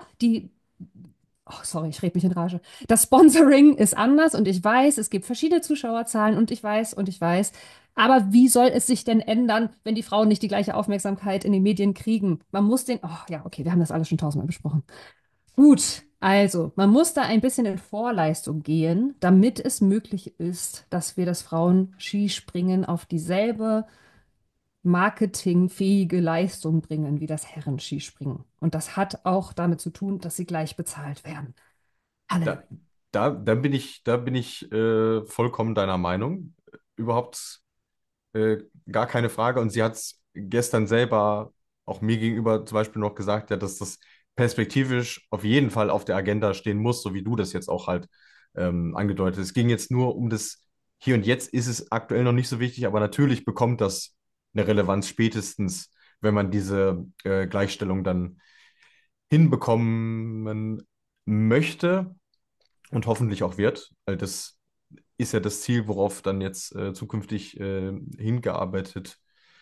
oh, sorry, ich rede mich in Rage. Das Sponsoring ist anders und ich weiß, es gibt verschiedene Zuschauerzahlen und ich weiß. Aber wie soll es sich denn ändern, wenn die Frauen nicht die gleiche Aufmerksamkeit in den Medien kriegen? Oh ja, okay, wir haben das alles schon tausendmal besprochen. Gut, also, man muss da ein bisschen in Vorleistung gehen, damit es möglich ist, dass wir das Frauen-Skispringen auf dieselbe marketingfähige Leistung bringen wie das Herren-Skispringen. Und das hat auch damit zu tun, dass sie gleich bezahlt werden. Halleluja. Da, da bin ich vollkommen deiner Meinung. Überhaupt gar keine Frage. Und sie hat es gestern selber auch mir gegenüber zum Beispiel noch gesagt, ja, dass das perspektivisch auf jeden Fall auf der Agenda stehen muss, so wie du das jetzt auch halt angedeutet hast. Es ging jetzt nur um das Hier und Jetzt ist es aktuell noch nicht so wichtig, aber natürlich bekommt das eine Relevanz spätestens, wenn man diese Gleichstellung dann hinbekommen möchte und hoffentlich auch wird, weil das ist ja das Ziel, worauf dann jetzt zukünftig hingearbeitet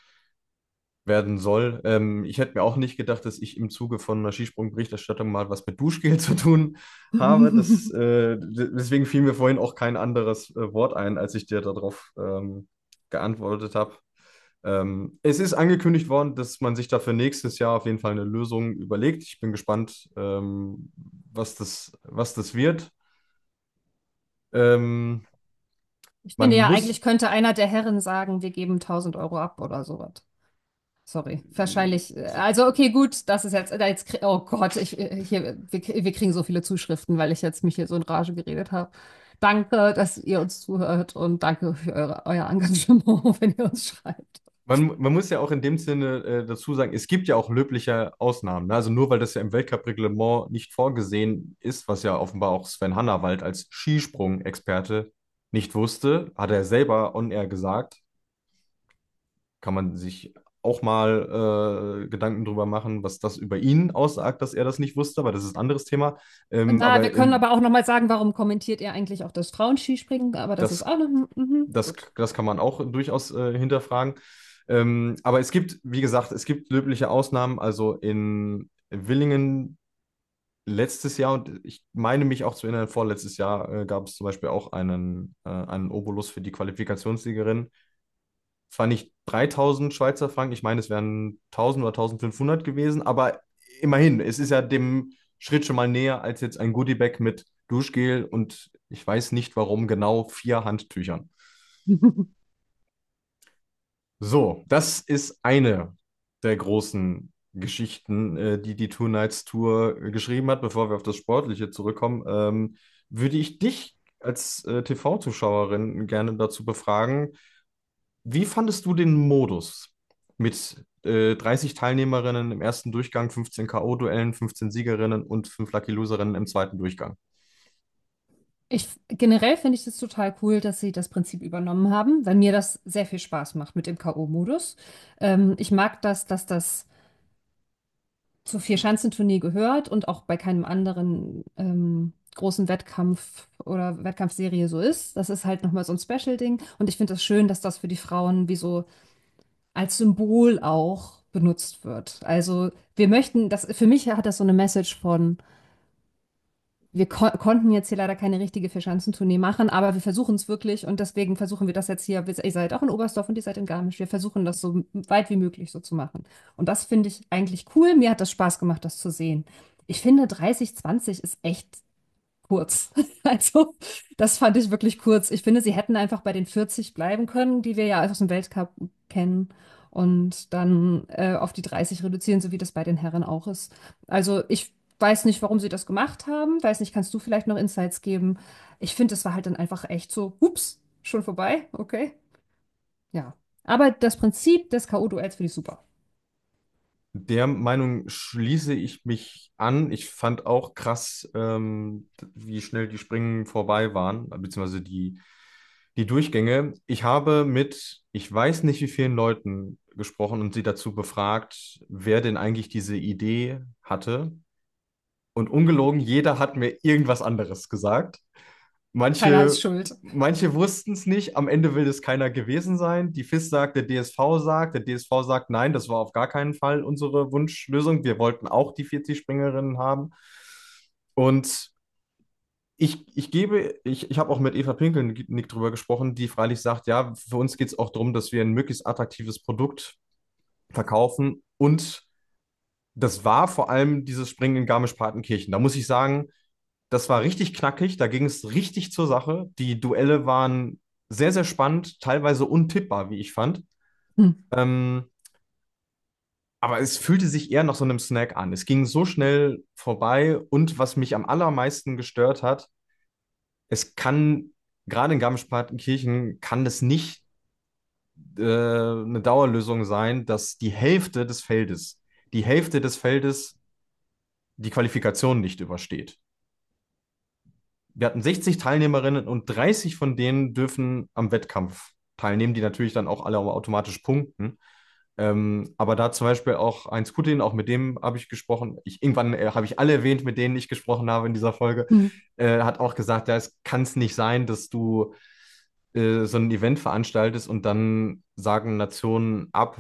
werden soll. Ich hätte mir auch nicht gedacht, dass ich im Zuge von einer Skisprung-Berichterstattung mal was mit Duschgel zu tun habe. Deswegen fiel mir vorhin auch kein anderes Wort ein, als ich dir darauf geantwortet habe. Es ist angekündigt worden, dass man sich dafür nächstes Jahr auf jeden Fall eine Lösung überlegt. Ich bin gespannt, was das wird. Ähm, Ich man finde ja, muss, eigentlich könnte einer der Herren sagen, wir geben 1.000 € ab oder sowas. Sorry, wahrscheinlich. Also okay, gut, das ist oh Gott, wir kriegen so viele Zuschriften, weil ich jetzt mich hier so in Rage geredet habe. Danke, dass ihr uns zuhört und danke für euer Engagement, wenn ihr uns schreibt. man muss ja auch in dem Sinne dazu sagen, es gibt ja auch löbliche Ausnahmen. Ne? Also nur weil das ja im Weltcup-Reglement nicht vorgesehen ist, was ja offenbar auch Sven Hannawald als Skisprung-Experte nicht wusste, hat er selber on air gesagt, kann man sich auch mal Gedanken drüber machen, was das über ihn aussagt, dass er das nicht wusste, aber das ist ein anderes Thema. Wir können aber auch nochmal sagen, warum kommentiert er eigentlich auch das Frauenskispringen? Aber das ist Das, auch noch, gut. das kann man auch durchaus hinterfragen. Aber es gibt, wie gesagt, es gibt löbliche Ausnahmen. Also in Willingen letztes Jahr, und ich meine mich auch zu erinnern, vorletztes Jahr gab es zum Beispiel auch einen Obolus für die Qualifikationssiegerin. Zwar nicht 3000 Schweizer Franken, ich meine, es wären 1000 oder 1500 gewesen, aber immerhin, es ist ja dem Schritt schon mal näher als jetzt ein Goodiebag mit Duschgel und ich weiß nicht warum genau 4 Handtüchern. So, das ist eine der großen Geschichten, die die Two Nights Tour geschrieben hat. Bevor wir auf das Sportliche zurückkommen, würde ich dich als TV-Zuschauerin gerne dazu befragen, wie fandest du den Modus mit 30 Teilnehmerinnen im ersten Durchgang, 15 K.O.-Duellen, 15 Siegerinnen und 5 Lucky Loserinnen im zweiten Durchgang? Generell finde ich das total cool, dass sie das Prinzip übernommen haben, weil mir das sehr viel Spaß macht mit dem K.O.-Modus. Ich mag das, dass das zur Vierschanzentournee gehört und auch bei keinem anderen großen Wettkampf oder Wettkampfserie so ist. Das ist halt nochmal so ein Special-Ding. Und ich finde es das schön, dass das für die Frauen wie so als Symbol auch benutzt wird. Also wir möchten, für mich hat das so eine Message von, wir konnten jetzt hier leider keine richtige Vierschanzentournee machen, aber wir versuchen es wirklich und deswegen versuchen wir das jetzt hier. Ihr seid auch in Oberstdorf und ihr seid in Garmisch. Wir versuchen das so weit wie möglich so zu machen. Und das finde ich eigentlich cool. Mir hat das Spaß gemacht, das zu sehen. Ich finde 30-20 ist echt kurz. Also, das fand ich wirklich kurz. Ich finde, sie hätten einfach bei den 40 bleiben können, die wir ja aus dem Weltcup kennen, und dann auf die 30 reduzieren, so wie das bei den Herren auch ist. Also, ich weiß nicht, warum sie das gemacht haben. Weiß nicht, kannst du vielleicht noch Insights geben? Ich finde, das war halt dann einfach echt so, hups, schon vorbei. Okay. Ja. Aber das Prinzip des K.O.-Duells finde ich super. Der Meinung schließe ich mich an. Ich fand auch krass, wie schnell die Springen vorbei waren, beziehungsweise die Durchgänge. Ich habe mit, ich weiß nicht wie vielen Leuten gesprochen und sie dazu befragt, wer denn eigentlich diese Idee hatte. Und ungelogen, jeder hat mir irgendwas anderes gesagt. Keiner Manche, ist schuld. manche wussten es nicht, am Ende will es keiner gewesen sein. Die FIS sagt, der DSV sagt, der DSV sagt, nein, das war auf gar keinen Fall unsere Wunschlösung. Wir wollten auch die 40 Springerinnen haben. Und ich habe auch mit Eva Pinkelnick drüber gesprochen, die freilich sagt, ja, für uns geht es auch darum, dass wir ein möglichst attraktives Produkt verkaufen. Und das war vor allem dieses Springen in Garmisch-Partenkirchen. Da muss ich sagen, das war richtig knackig, da ging es richtig zur Sache. Die Duelle waren sehr, sehr spannend, teilweise untippbar, wie ich fand. Hm. Ähm, aber es fühlte sich eher nach so einem Snack an. Es ging so schnell vorbei und was mich am allermeisten gestört hat, es kann, gerade in Garmisch-Partenkirchen, kann es nicht eine Dauerlösung sein, dass die Hälfte des Feldes die Qualifikation nicht übersteht. Wir hatten 60 Teilnehmerinnen und 30 von denen dürfen am Wettkampf teilnehmen, die natürlich dann auch alle automatisch punkten. Aber da zum Beispiel auch Heinz Kutin, auch mit dem habe ich gesprochen. Irgendwann habe ich alle erwähnt, mit denen ich gesprochen habe in dieser Folge. Hm. Hat auch gesagt, ja, es kann es nicht sein, dass du so ein Event veranstaltest und dann sagen Nationen ab,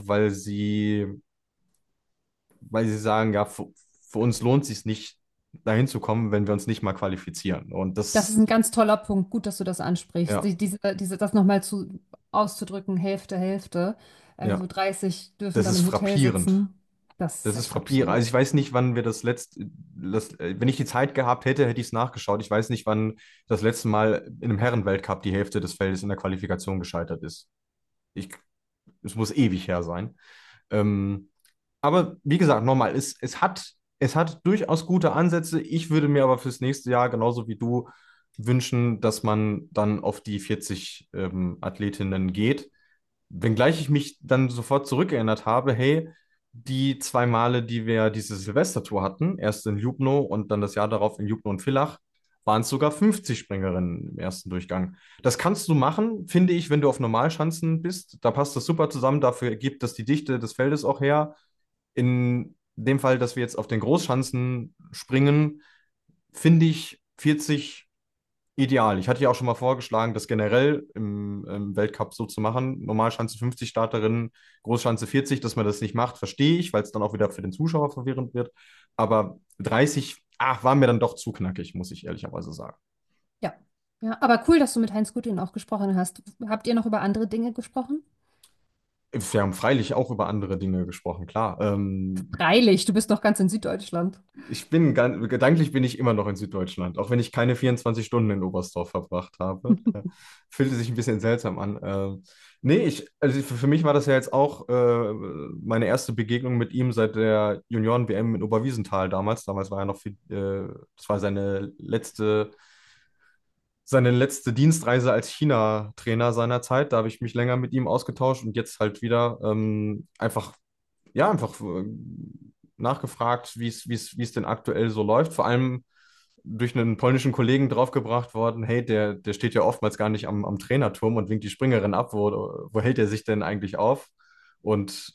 weil sie sagen, ja, für uns lohnt es sich nicht, dahin zu kommen, wenn wir uns nicht mal qualifizieren. Und Das ist das, ein ganz toller Punkt. Gut, dass du das ansprichst. ja, Das nochmal auszudrücken, Hälfte, Hälfte. ja. Also 30 dürfen Das dann ist im Hotel frappierend. sitzen. Das Das ist ist echt frappierend. Also absurd. ich weiß nicht, wann wir wenn ich die Zeit gehabt hätte, hätte ich es nachgeschaut. Ich weiß nicht, wann das letzte Mal in einem Herrenweltcup die Hälfte des Feldes in der Qualifikation gescheitert ist. Ich, Es muss ewig her sein. Ähm, aber wie gesagt, nochmal, es hat durchaus gute Ansätze. Ich würde mir aber fürs nächste Jahr, genauso wie du, wünschen, dass man dann auf die 40 Athletinnen geht. Wenngleich ich mich dann sofort zurückerinnert habe, hey, die 2 Male, die wir diese Silvestertour hatten, erst in Ljubno und dann das Jahr darauf in Ljubno und Villach, waren es sogar 50 Springerinnen im ersten Durchgang. Das kannst du machen, finde ich, wenn du auf Normalschanzen bist. Da passt das super zusammen. Dafür gibt das die Dichte des Feldes auch her. In dem Fall, dass wir jetzt auf den Großschanzen springen, finde ich 40 ideal. Ich hatte ja auch schon mal vorgeschlagen, das generell im Weltcup so zu machen. Normalschanze 50 Starterinnen, Großschanze 40, dass man das nicht macht, verstehe ich, weil es dann auch wieder für den Zuschauer verwirrend wird. Aber 30, war mir dann doch zu knackig, muss ich ehrlicherweise sagen. Ja. Ja, aber cool, dass du mit Heinz Gudin auch gesprochen hast. Habt ihr noch über andere Dinge gesprochen? Wir haben freilich auch über andere Dinge gesprochen, klar. Freilich, du bist noch ganz in Süddeutschland. Gedanklich bin ich immer noch in Süddeutschland, auch wenn ich keine 24 Stunden in Oberstdorf verbracht habe. Fühlte sich ein bisschen seltsam an. Nee, also für mich war das ja jetzt auch meine erste Begegnung mit ihm seit der Junioren-WM in Oberwiesenthal damals. Damals war er noch das war seine letzte Dienstreise als China-Trainer seiner Zeit. Da habe ich mich länger mit ihm ausgetauscht und jetzt halt wieder einfach nachgefragt, wie es denn aktuell so läuft. Vor allem durch einen polnischen Kollegen draufgebracht worden, hey, der steht ja oftmals gar nicht am Trainerturm und winkt die Springerin ab. Wo hält er sich denn eigentlich auf? Und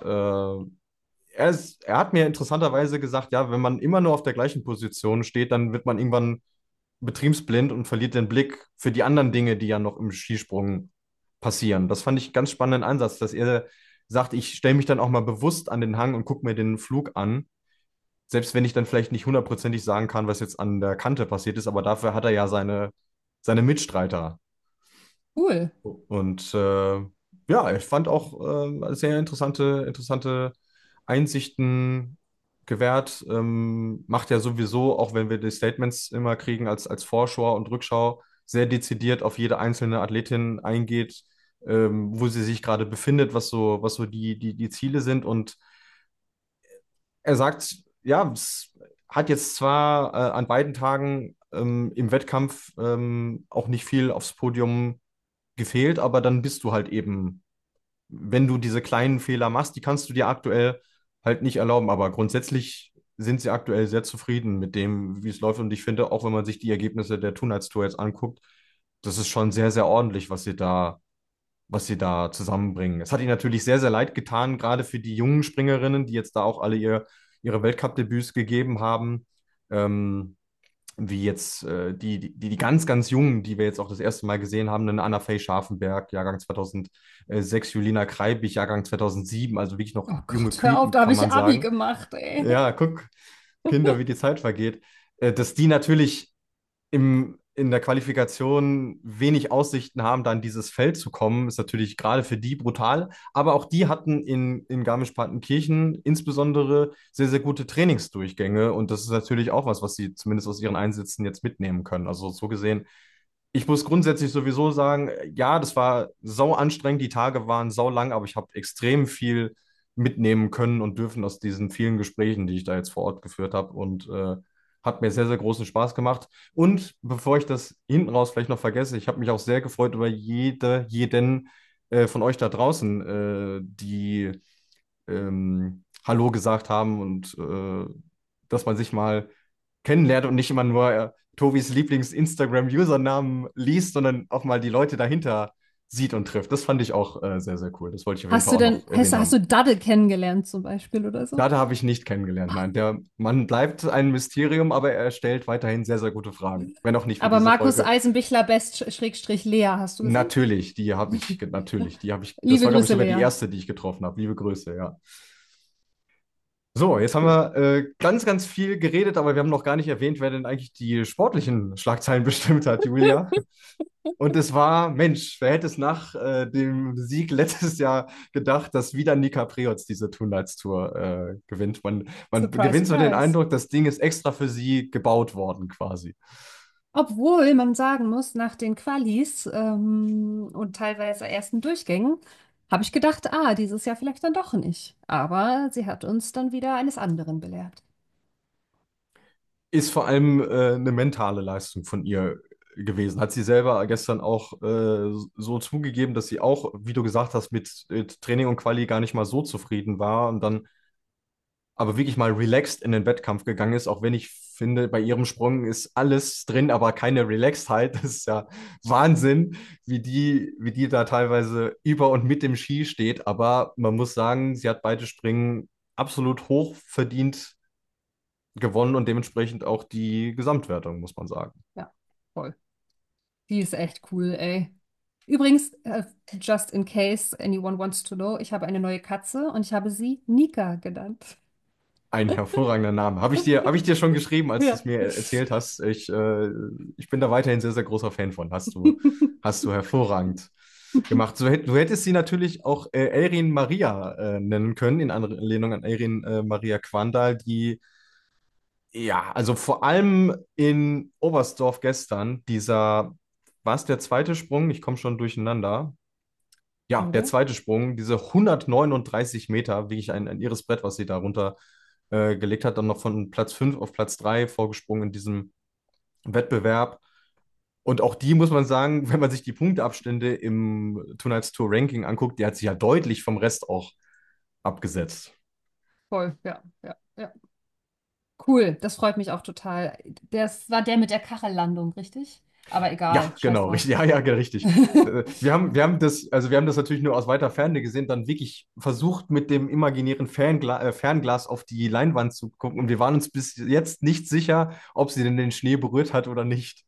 er hat mir interessanterweise gesagt, ja, wenn man immer nur auf der gleichen Position steht, dann wird man irgendwann betriebsblind und verliert den Blick für die anderen Dinge, die ja noch im Skisprung passieren. Das fand ich einen ganz spannenden Ansatz, dass er sagt, ich stelle mich dann auch mal bewusst an den Hang und gucke mir den Flug an, selbst wenn ich dann vielleicht nicht hundertprozentig sagen kann, was jetzt an der Kante passiert ist, aber dafür hat er ja seine Mitstreiter. Cool. Und ja, ich fand auch sehr interessante Einsichten gewährt. Macht ja sowieso, auch wenn wir die Statements immer kriegen, als Vorschau und Rückschau, sehr dezidiert auf jede einzelne Athletin eingeht, wo sie sich gerade befindet, was so die Ziele sind. Und er sagt, ja, es hat jetzt zwar an beiden Tagen im Wettkampf auch nicht viel aufs Podium gefehlt, aber dann bist du halt eben, wenn du diese kleinen Fehler machst, die kannst du dir aktuell halt nicht erlauben. Aber grundsätzlich sind sie aktuell sehr zufrieden mit dem, wie es läuft. Und ich finde, auch wenn man sich die Ergebnisse der Two-Nights-Tour jetzt anguckt, das ist schon sehr, sehr ordentlich, was sie da zusammenbringen. Es hat ihnen natürlich sehr, sehr leid getan, gerade für die jungen Springerinnen, die jetzt da auch alle ihre Weltcup-Debüts gegeben haben. Ähm, Wie jetzt die ganz, ganz Jungen, die wir jetzt auch das erste Mal gesehen haben, eine Anna-Fey Scharfenberg, Jahrgang 2006, Julina Kreibich, Jahrgang 2007, also wirklich noch Oh junge Gott, hör auf, Küken, da habe kann ich man Abi sagen. gemacht, ey. Ja, guck, Kinder, wie die Zeit vergeht. Dass die natürlich in der Qualifikation wenig Aussichten haben, da in dieses Feld zu kommen, ist natürlich gerade für die brutal. Aber auch die hatten in Garmisch-Partenkirchen insbesondere sehr, sehr gute Trainingsdurchgänge. Und das ist natürlich auch was sie zumindest aus ihren Einsätzen jetzt mitnehmen können. Also so gesehen, ich muss grundsätzlich sowieso sagen, ja, das war sau anstrengend, die Tage waren sau lang, aber ich habe extrem viel mitnehmen können und dürfen aus diesen vielen Gesprächen, die ich da jetzt vor Ort geführt habe. Und hat mir sehr, sehr großen Spaß gemacht. Und bevor ich das hinten raus vielleicht noch vergesse, ich habe mich auch sehr gefreut über jeden von euch da draußen, die Hallo gesagt haben und dass man sich mal kennenlernt und nicht immer nur Tovis Lieblings-Instagram-Usernamen liest, sondern auch mal die Leute dahinter sieht und trifft. Das fand ich auch sehr, sehr cool. Das wollte ich auf jeden Hast Fall du auch denn, noch erwähnt hast du haben. Daddel kennengelernt zum Beispiel oder so? Dada habe ich nicht kennengelernt. Nein, der Mann bleibt ein Mysterium, aber er stellt weiterhin sehr, sehr gute Fragen. Wenn auch nicht für Aber diese Markus Folge. Eisenbichler Best Schrägstrich Lea, hast du gesehen? Natürlich, das Liebe war, glaube ich, Grüße, sogar die Lea. erste, die ich getroffen habe. Liebe Grüße, ja. So, jetzt haben wir ganz, ganz viel geredet, aber wir haben noch gar nicht erwähnt, wer denn eigentlich die sportlichen Schlagzeilen bestimmt hat, Julia. Und es war, Mensch, wer hätte es nach dem Sieg letztes Jahr gedacht, dass wieder Nika Preotz diese Two Nights Tour gewinnt. Man Surprise, gewinnt so den surprise. Eindruck, das Ding ist extra für sie gebaut worden, quasi. Obwohl man sagen muss, nach den Qualis und teilweise ersten Durchgängen habe ich gedacht, dieses Jahr vielleicht dann doch nicht. Aber sie hat uns dann wieder eines anderen belehrt. Ist vor allem eine mentale Leistung von ihr gewesen. Hat sie selber gestern auch so zugegeben, dass sie auch, wie du gesagt hast, mit Training und Quali gar nicht mal so zufrieden war und dann aber wirklich mal relaxed in den Wettkampf gegangen ist, auch wenn ich finde, bei ihrem Sprung ist alles drin, aber keine Relaxedheit. Das ist ja Wahnsinn, wie die da teilweise über und mit dem Ski steht. Aber man muss sagen, sie hat beide Springen absolut hoch verdient gewonnen und dementsprechend auch die Gesamtwertung, muss man sagen. Ja, voll. Die ist echt cool, ey. Übrigens, just in case anyone wants to know, ich habe eine neue Katze und ich habe sie Nika genannt. Ein hervorragender Name. Hab ich dir schon geschrieben, als du Ja. es mir erzählt hast. Ich bin da weiterhin sehr, sehr großer Fan von. Hast du hervorragend gemacht. Du hättest sie natürlich auch Elrin Maria nennen können, in Anlehnung an Elrin Maria Quandal, die, ja, also vor allem in Oberstdorf gestern, war es der zweite Sprung? Ich komme schon durcheinander. Ja, der Oder? zweite Sprung, diese 139 Meter, wirklich ein irres Brett, was sie da runter gelegt hat, dann noch von Platz 5 auf Platz 3 vorgesprungen in diesem Wettbewerb. Und auch die muss man sagen, wenn man sich die Punkteabstände im Tonight's Tour Ranking anguckt, die hat sich ja deutlich vom Rest auch abgesetzt. Voll, ja, ja, ja. Cool, das freut mich auch total. Das war der mit der Kachellandung, richtig? Aber egal, Ja, scheiß genau, drauf. richtig. Ja, ja, richtig. Wir haben das natürlich nur aus weiter Ferne gesehen, dann wirklich versucht, mit dem imaginären Fernglas auf die Leinwand zu gucken. Und wir waren uns bis jetzt nicht sicher, ob sie denn den Schnee berührt hat oder nicht.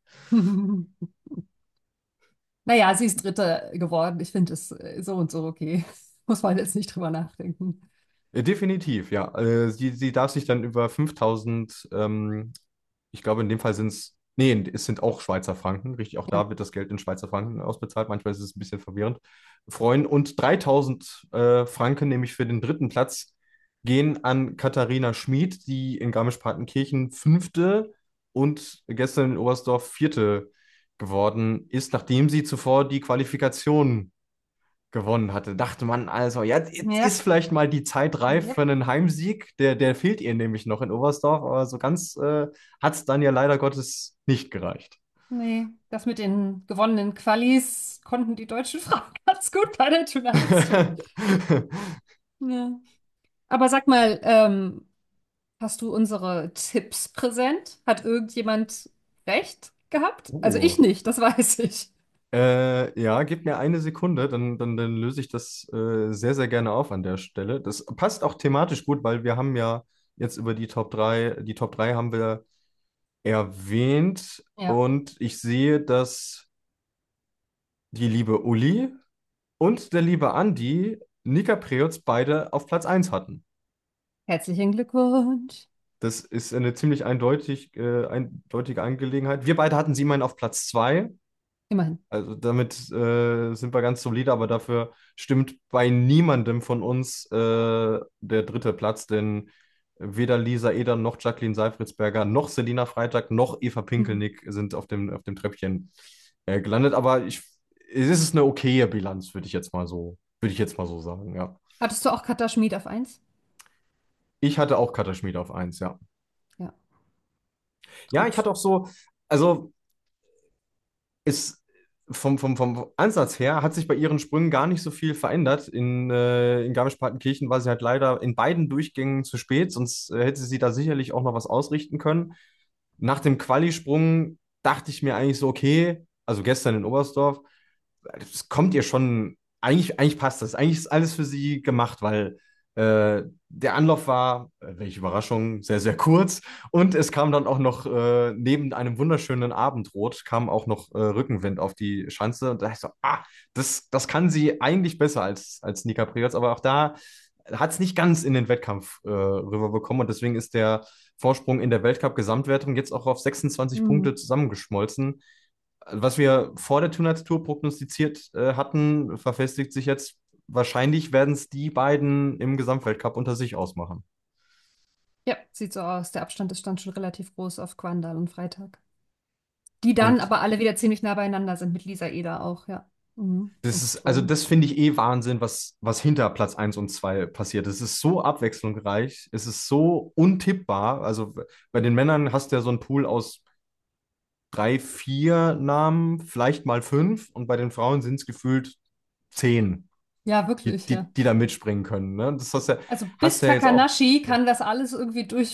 Naja, sie ist Dritte geworden. Ich finde es so und so okay. Muss man jetzt nicht drüber nachdenken. Definitiv, ja. Sie darf sich dann über 5000, ich glaube, in dem Fall sind es, nee, es sind auch Schweizer Franken, richtig, auch Ja. da wird das Geld in Schweizer Franken ausbezahlt, manchmal ist es ein bisschen verwirrend, freuen. Und 3000 Franken, nämlich für den dritten Platz, gehen an Katharina Schmid, die in Garmisch-Partenkirchen fünfte und gestern in Oberstdorf vierte geworden ist, nachdem sie zuvor die Qualifikation gewonnen hatte, dachte man also, ja, jetzt Ja. ist vielleicht mal die Zeit reif Ja. für einen Heimsieg. Der fehlt ihr nämlich noch in Oberstdorf, aber so ganz hat es dann ja leider Gottes nicht gereicht. Nee, das mit den gewonnenen Qualis konnten die deutschen Frauen ganz gut bei der Tonight Tour. Ja. Aber sag mal, hast du unsere Tipps präsent? Hat irgendjemand recht gehabt? Also ich Oh. nicht, das weiß ich. Ja, gib mir eine Sekunde, dann löse ich das sehr, sehr gerne auf an der Stelle. Das passt auch thematisch gut, weil wir haben ja jetzt über die Top 3 haben wir erwähnt Ja, und ich sehe, dass die liebe Uli und der liebe Andi Nika Preutz beide auf Platz 1 hatten. herzlichen Glückwunsch. Das ist eine ziemlich eindeutige Angelegenheit. Wir beide hatten sie immerhin auf Platz 2. Immerhin. Also damit sind wir ganz solide, aber dafür stimmt bei niemandem von uns der dritte Platz, denn weder Lisa Eder noch Jacqueline Seifritzberger noch Selina Freitag noch Eva Mhm. Pinkelnick sind auf dem Treppchen gelandet. Aber es ist eine okaye Bilanz, würde ich jetzt mal so sagen, ja. Hattest du auch Katha Schmied auf eins? Ich hatte auch Katja Schmied auf 1, ja. Ja, Ja, ich gut. hatte auch so, also ist vom Ansatz her hat sich bei ihren Sprüngen gar nicht so viel verändert. In Garmisch-Partenkirchen war sie halt leider in beiden Durchgängen zu spät, sonst hätte sie da sicherlich auch noch was ausrichten können. Nach dem Qualisprung dachte ich mir eigentlich so, okay, also gestern in Oberstdorf, das kommt ihr schon, eigentlich passt das. Eigentlich ist alles für sie gemacht, weil der Anlauf war, welche Überraschung, sehr, sehr kurz. Und es kam dann auch noch, neben einem wunderschönen Abendrot, kam auch noch Rückenwind auf die Schanze. Und da dachte ich so, das kann sie eigentlich besser als Nika Priots. Aber auch da hat es nicht ganz in den Wettkampf rüberbekommen. Und deswegen ist der Vorsprung in der Weltcup-Gesamtwertung jetzt auch auf 26 Punkte Mhm. zusammengeschmolzen. Was wir vor der Tour prognostiziert hatten, verfestigt sich jetzt. Wahrscheinlich werden es die beiden im Gesamtweltcup unter sich ausmachen. Ja, sieht so aus. Der Abstand ist dann schon relativ groß auf Quandal und Freitag. Die dann Und aber alle wieder ziemlich nah beieinander sind mit Lisa Eder auch, ja. Mhm. das Und ist, also Ström. das finde ich Wahnsinn, was hinter Platz 1 und 2 passiert. Es ist so abwechslungsreich, es ist so untippbar. Also bei den Männern hast du ja so einen Pool aus 3, 4 Namen, vielleicht mal 5, und bei den Frauen sind es gefühlt 10, Ja, die, wirklich, ja. die, die da mitspringen können. Ne? Das Also hast bis du ja jetzt auch. Takanashi kann das alles irgendwie durch.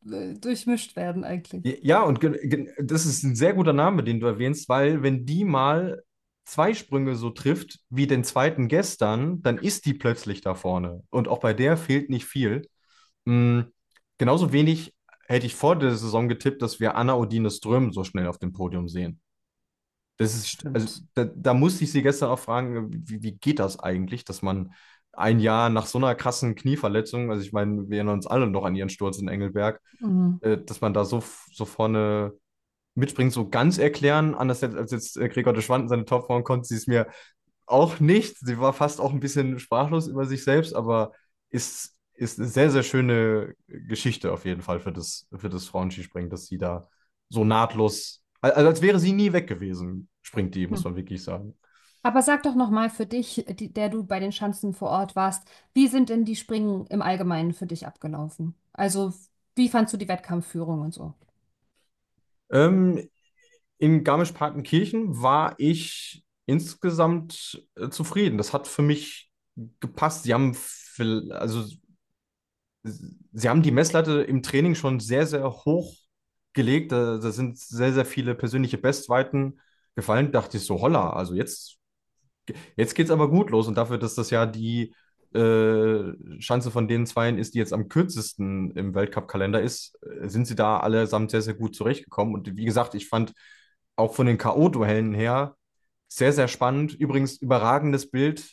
durchmischt werden eigentlich. Ja, und das ist ein sehr guter Name, den du erwähnst, weil wenn die mal zwei Sprünge so trifft wie den zweiten gestern, dann ist die plötzlich da vorne. Und auch bei der fehlt nicht viel. Mm, Genauso wenig hätte ich vor der Saison getippt, dass wir Anna Odine Ström so schnell auf dem Podium sehen. Das ist, also Stimmt. da musste ich sie gestern auch fragen, wie geht das eigentlich, dass man ein Jahr nach so einer krassen Knieverletzung, also ich meine, wir erinnern uns alle noch an ihren Sturz in Engelberg, Mhm. dass man da so vorne mitspringt, so ganz erklären, anders als jetzt Gregor de Schwanden seine Topform konnte sie es mir auch nicht. Sie war fast auch ein bisschen sprachlos über sich selbst, aber ist eine sehr, sehr schöne Geschichte auf jeden Fall für das Frauenskispringen, dass sie da so nahtlos, also als wäre sie nie weg gewesen, springt die, muss Hm. man wirklich sagen. Aber sag doch noch mal für dich, der du bei den Schanzen vor Ort warst, wie sind denn die Springen im Allgemeinen für dich abgelaufen? Also, wie fandst du die Wettkampfführung und so? Ähm, in Garmisch-Partenkirchen war ich insgesamt zufrieden. Das hat für mich gepasst. Also sie haben die Messlatte im Training schon sehr, sehr hoch gelegt. Da sind sehr, sehr viele persönliche Bestweiten gefallen. Dachte ich so, holla, also jetzt geht's aber gut los. Und dafür, dass das ja die Schanze von den Zweien ist, die jetzt am kürzesten im Weltcup-Kalender ist, sind sie da allesamt sehr, sehr gut zurechtgekommen. Und wie gesagt, ich fand auch von den K.O.-Duellen her sehr, sehr spannend. Übrigens überragendes Bild.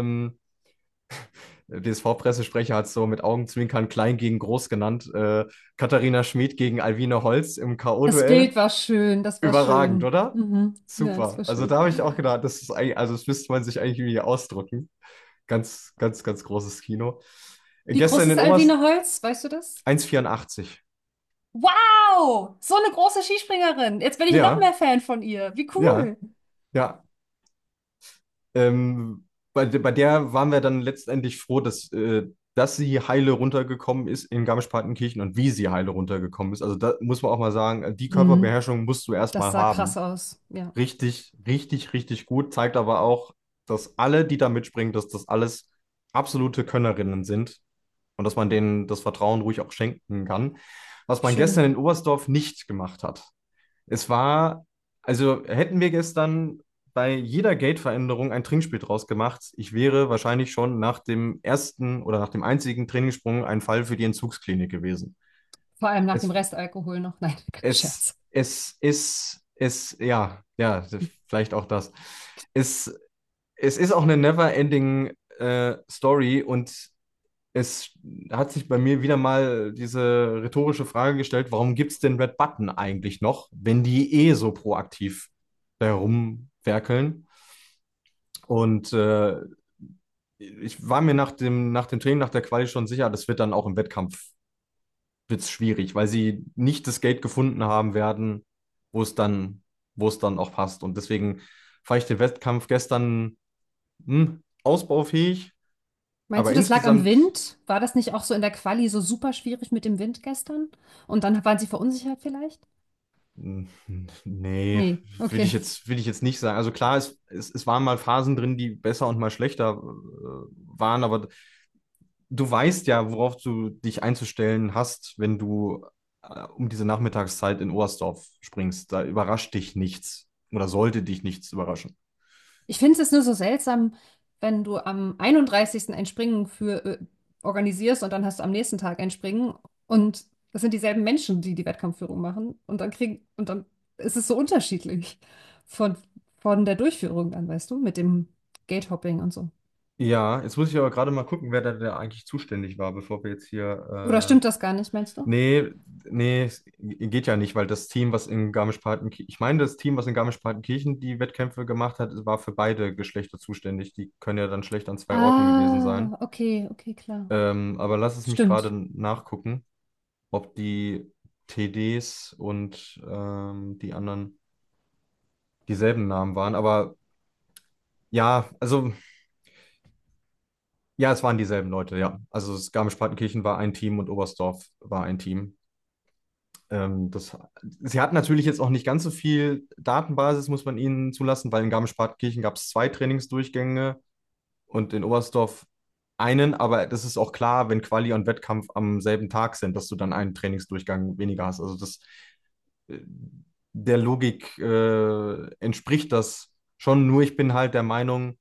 DSV-Pressesprecher hat es so mit Augenzwinkern klein gegen groß genannt. Katharina Schmid gegen Alwine Holz im Das K.O.-Duell. Bild war schön, das war Überragend, schön. oder? Mhm. Ja, das Super. war Also schön. da habe ich auch gedacht, das ist eigentlich, also das müsste man sich eigentlich irgendwie ausdrücken. Ganz, ganz, ganz großes Kino. Wie groß Gestern ist in Oberst Alwine Holz? Weißt du das? 1,84. Wow! So eine große Skispringerin. Jetzt bin ich noch Ja, mehr Fan von ihr. Wie ja, cool. ja. Bei der waren wir dann letztendlich froh, dass sie heile runtergekommen ist in Garmisch-Partenkirchen und wie sie heile runtergekommen ist. Also da muss man auch mal sagen, die Mhm. Körperbeherrschung musst du Das erstmal sah krass haben. aus. Ja, Richtig, richtig, richtig gut. Zeigt aber auch, dass alle, die da mitspringen, dass das alles absolute Könnerinnen sind und dass man denen das Vertrauen ruhig auch schenken kann. Was man gestern schön. in Oberstdorf nicht gemacht hat. Es war, also hätten wir gestern bei jeder Gate-Veränderung ein Trinkspiel draus gemacht, ich wäre wahrscheinlich schon nach dem ersten oder nach dem einzigen Trainingssprung ein Fall für die Entzugsklinik gewesen. Vor allem nach dem Es, Restalkohol noch. Nein, kein Scherz. ja, ja, vielleicht auch das. Es, es ist auch eine never-ending Story und es hat sich bei mir wieder mal diese rhetorische Frage gestellt, warum gibt es den Red Button eigentlich noch, wenn die eh so proaktiv da herumwerkeln? Und ich war mir nach dem Training, nach der Quali schon sicher, das wird dann auch im Wettkampf wird's schwierig, weil sie nicht das Gate gefunden haben werden, wo es dann, wo es dann auch passt. Und deswegen fand ich den Wettkampf gestern ausbaufähig, Meinst aber du, das lag am insgesamt. Wind? War das nicht auch so in der Quali so super schwierig mit dem Wind gestern? Und dann waren sie verunsichert vielleicht? Nee, Nee, okay. will ich jetzt nicht sagen. Also klar, es waren mal Phasen drin, die besser und mal schlechter waren, aber du weißt ja, worauf du dich einzustellen hast, wenn du um diese Nachmittagszeit in Oberstdorf springst. Da überrascht dich nichts oder sollte dich nichts überraschen. Ich finde es nur so seltsam, wenn du am 31. ein Springen organisierst und dann hast du am nächsten Tag ein Springen und das sind dieselben Menschen, die die Wettkampfführung machen und dann ist es so unterschiedlich von, von der Durchführung dann, weißt du, mit dem Gatehopping und so. Ja, jetzt muss ich aber gerade mal gucken, wer da eigentlich zuständig war, bevor wir jetzt Oder hier. stimmt das gar nicht, meinst du? Nee, nee, es geht ja nicht, weil das Team, was in Garmisch-Partenkirchen, ich meine, das Team, was in Garmisch-Partenkirchen die Wettkämpfe gemacht hat, war für beide Geschlechter zuständig. Die können ja dann schlecht an zwei Orten gewesen sein. Ah, okay, okay, klar. Aber lass es mich gerade Stimmt. nachgucken, ob die TDs und die anderen dieselben Namen waren. Aber ja, also ja, es waren dieselben Leute, ja. Also Garmisch-Partenkirchen war ein Team und Oberstdorf war ein Team. Sie hatten natürlich jetzt auch nicht ganz so viel Datenbasis, muss man ihnen zulassen, weil in Garmisch-Partenkirchen gab es zwei Trainingsdurchgänge und in Oberstdorf einen, aber das ist auch klar, wenn Quali und Wettkampf am selben Tag sind, dass du dann einen Trainingsdurchgang weniger hast. Also äh, der Logik entspricht das schon, nur ich bin halt der Meinung,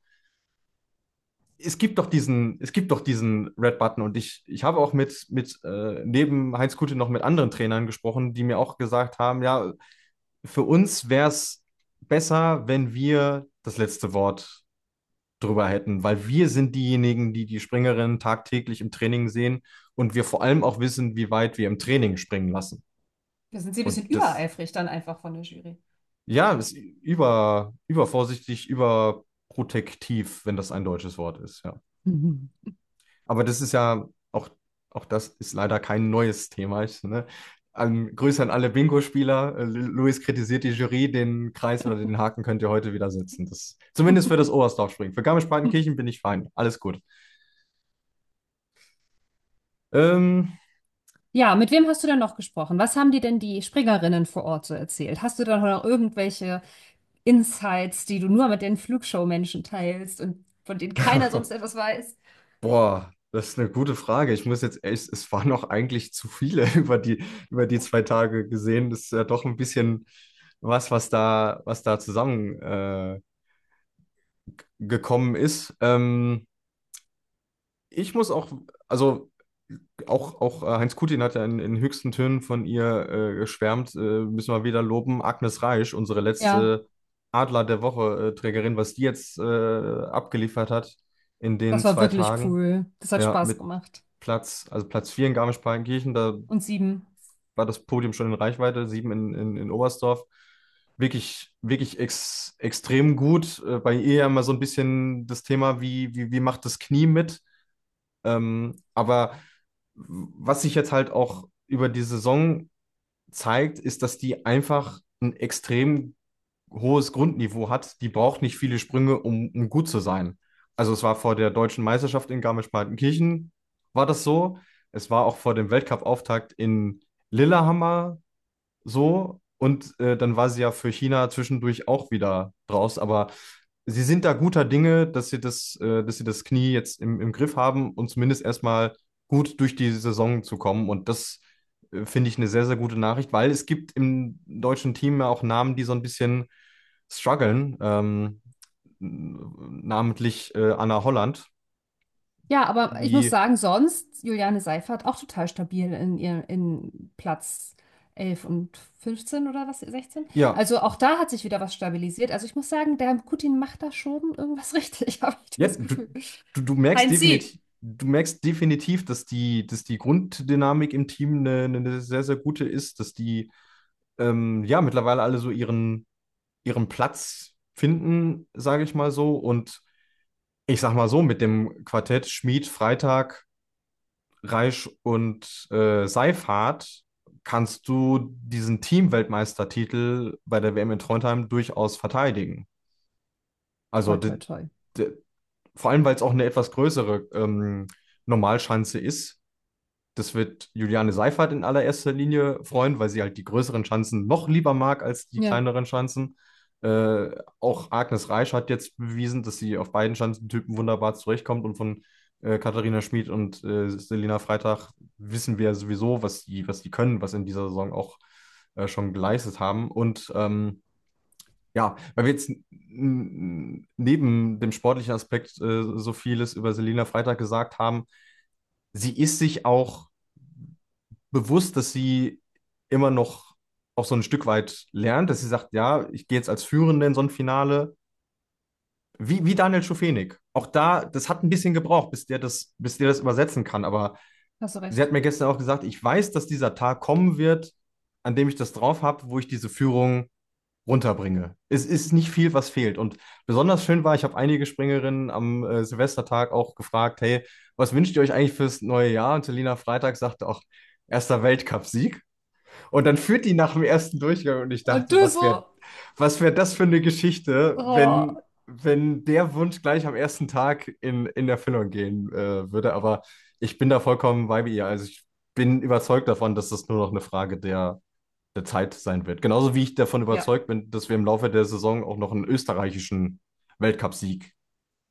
es gibt doch diesen Red Button und ich habe auch neben Heinz Kutte noch mit anderen Trainern gesprochen, die mir auch gesagt haben, ja, für uns wäre es besser, wenn wir das letzte Wort drüber hätten, weil wir sind diejenigen, die die Springerinnen tagtäglich im Training sehen und wir vor allem auch wissen, wie weit wir im Training springen lassen. Da sind sie ein Und bisschen das, übereifrig dann einfach von der Jury. ja, ist übervorsichtig, überprotektiv, wenn das ein deutsches Wort ist, ja. Mhm. Aber das ist ja auch das ist leider kein neues Thema. Grüße an alle Bingo-Spieler. Luis kritisiert die Jury, den Kreis oder den Haken könnt ihr heute wieder setzen. Zumindest für das Oberstdorf-Springen. Für Garmisch-Partenkirchen bin ich fein. Alles gut. Ähm, Ja, mit wem hast du denn noch gesprochen? Was haben dir denn die Springerinnen vor Ort so erzählt? Hast du da noch irgendwelche Insights, die du nur mit den Flugshow-Menschen teilst und von denen keiner sonst etwas weiß? Boah, das ist eine gute Frage. Ich muss jetzt echt, es waren noch eigentlich zu viele über die 2 Tage gesehen. Das ist ja doch ein bisschen was da zusammen gekommen ist. Ich muss auch, also auch Heinz Kutin hat ja in höchsten Tönen von ihr geschwärmt. Müssen wir wieder loben. Agnes Reisch, unsere Ja, letzte Adler der Woche Trägerin, was die jetzt abgeliefert hat in den das war zwei wirklich Tagen. cool. Das hat Ja, Spaß mit gemacht. Also Platz 4 in Garmisch-Partenkirchen, da Und 7. war das Podium schon in Reichweite, 7 in Oberstdorf. Wirklich extrem gut. Bei ihr ja immer so ein bisschen das Thema, wie macht das Knie mit? Aber was sich jetzt halt auch über die Saison zeigt, ist, dass die einfach ein extrem hohes Grundniveau hat. Die braucht nicht viele Sprünge, um gut zu sein. Also es war vor der deutschen Meisterschaft in Garmisch-Partenkirchen, war das so. Es war auch vor dem Weltcup-Auftakt in Lillehammer so. Und dann war sie ja für China zwischendurch auch wieder draus. Aber sie sind da guter Dinge, dass sie das Knie jetzt im Griff haben und zumindest erstmal gut durch die Saison zu kommen. Und das finde ich eine sehr, sehr gute Nachricht, weil es gibt im deutschen Team ja auch Namen, die so ein bisschen strugglen. Namentlich Anna Holland, Ja, aber ich muss die, sagen, sonst Juliane Seifert auch total stabil in Platz 11 und 15 oder was, 16. ja, Also auch da hat sich wieder was stabilisiert. Also ich muss sagen, der Putin macht da schon irgendwas richtig, habe ich ja, das Gefühl. du merkst Ein Sieg. definitiv, dass die Grunddynamik im Team eine sehr, sehr gute ist, dass die ja mittlerweile alle so ihren Platz finden, sage ich mal so. Und ich sag mal so, mit dem Quartett Schmid, Freitag, Reisch und Seyfarth kannst du diesen Team-Weltmeistertitel bei der WM in Trondheim durchaus verteidigen. Also Toi, toi, toi. de, vor allem, weil es auch eine etwas größere Normalschanze ist. Das wird Juliane Seyfarth in allererster Linie freuen, weil sie halt die größeren Schanzen noch lieber mag als die Ja. kleineren Schanzen. Auch Agnes Reisch hat jetzt bewiesen, dass sie auf beiden Schanzentypen wunderbar zurechtkommt. Und von Katharina Schmid und Selina Freitag wissen wir sowieso, was die können, was in dieser Saison auch schon geleistet haben. Und ja, weil wir jetzt neben dem sportlichen Aspekt so vieles über Selina Freitag gesagt haben, sie ist sich auch bewusst, dass sie immer noch auch so ein Stück weit lernt, dass sie sagt, ja, ich gehe jetzt als Führende in so ein Finale, wie Daniel Schufenig. Auch da, das hat ein bisschen gebraucht, bis der das übersetzen kann, aber Hast du sie recht. hat mir gestern auch gesagt, ich weiß, dass dieser Tag kommen wird, an dem ich das drauf habe, wo ich diese Führung runterbringe. Es ist nicht viel, was fehlt. Und besonders schön war, ich habe einige Springerinnen am Silvestertag auch gefragt, hey, was wünscht ihr euch eigentlich fürs neue Jahr? Und Selina Freitag sagte auch, erster Weltcupsieg. Und dann führt die nach dem ersten Durchgang und ich Und dachte, du so, was wär das für eine Geschichte, oh, wenn der Wunsch gleich am ersten Tag in Erfüllung gehen würde. Aber ich bin da vollkommen bei ihr. Also ich bin überzeugt davon, dass das nur noch eine Frage der Zeit sein wird. Genauso wie ich davon ja. überzeugt bin, dass wir im Laufe der Saison auch noch einen österreichischen Weltcupsieg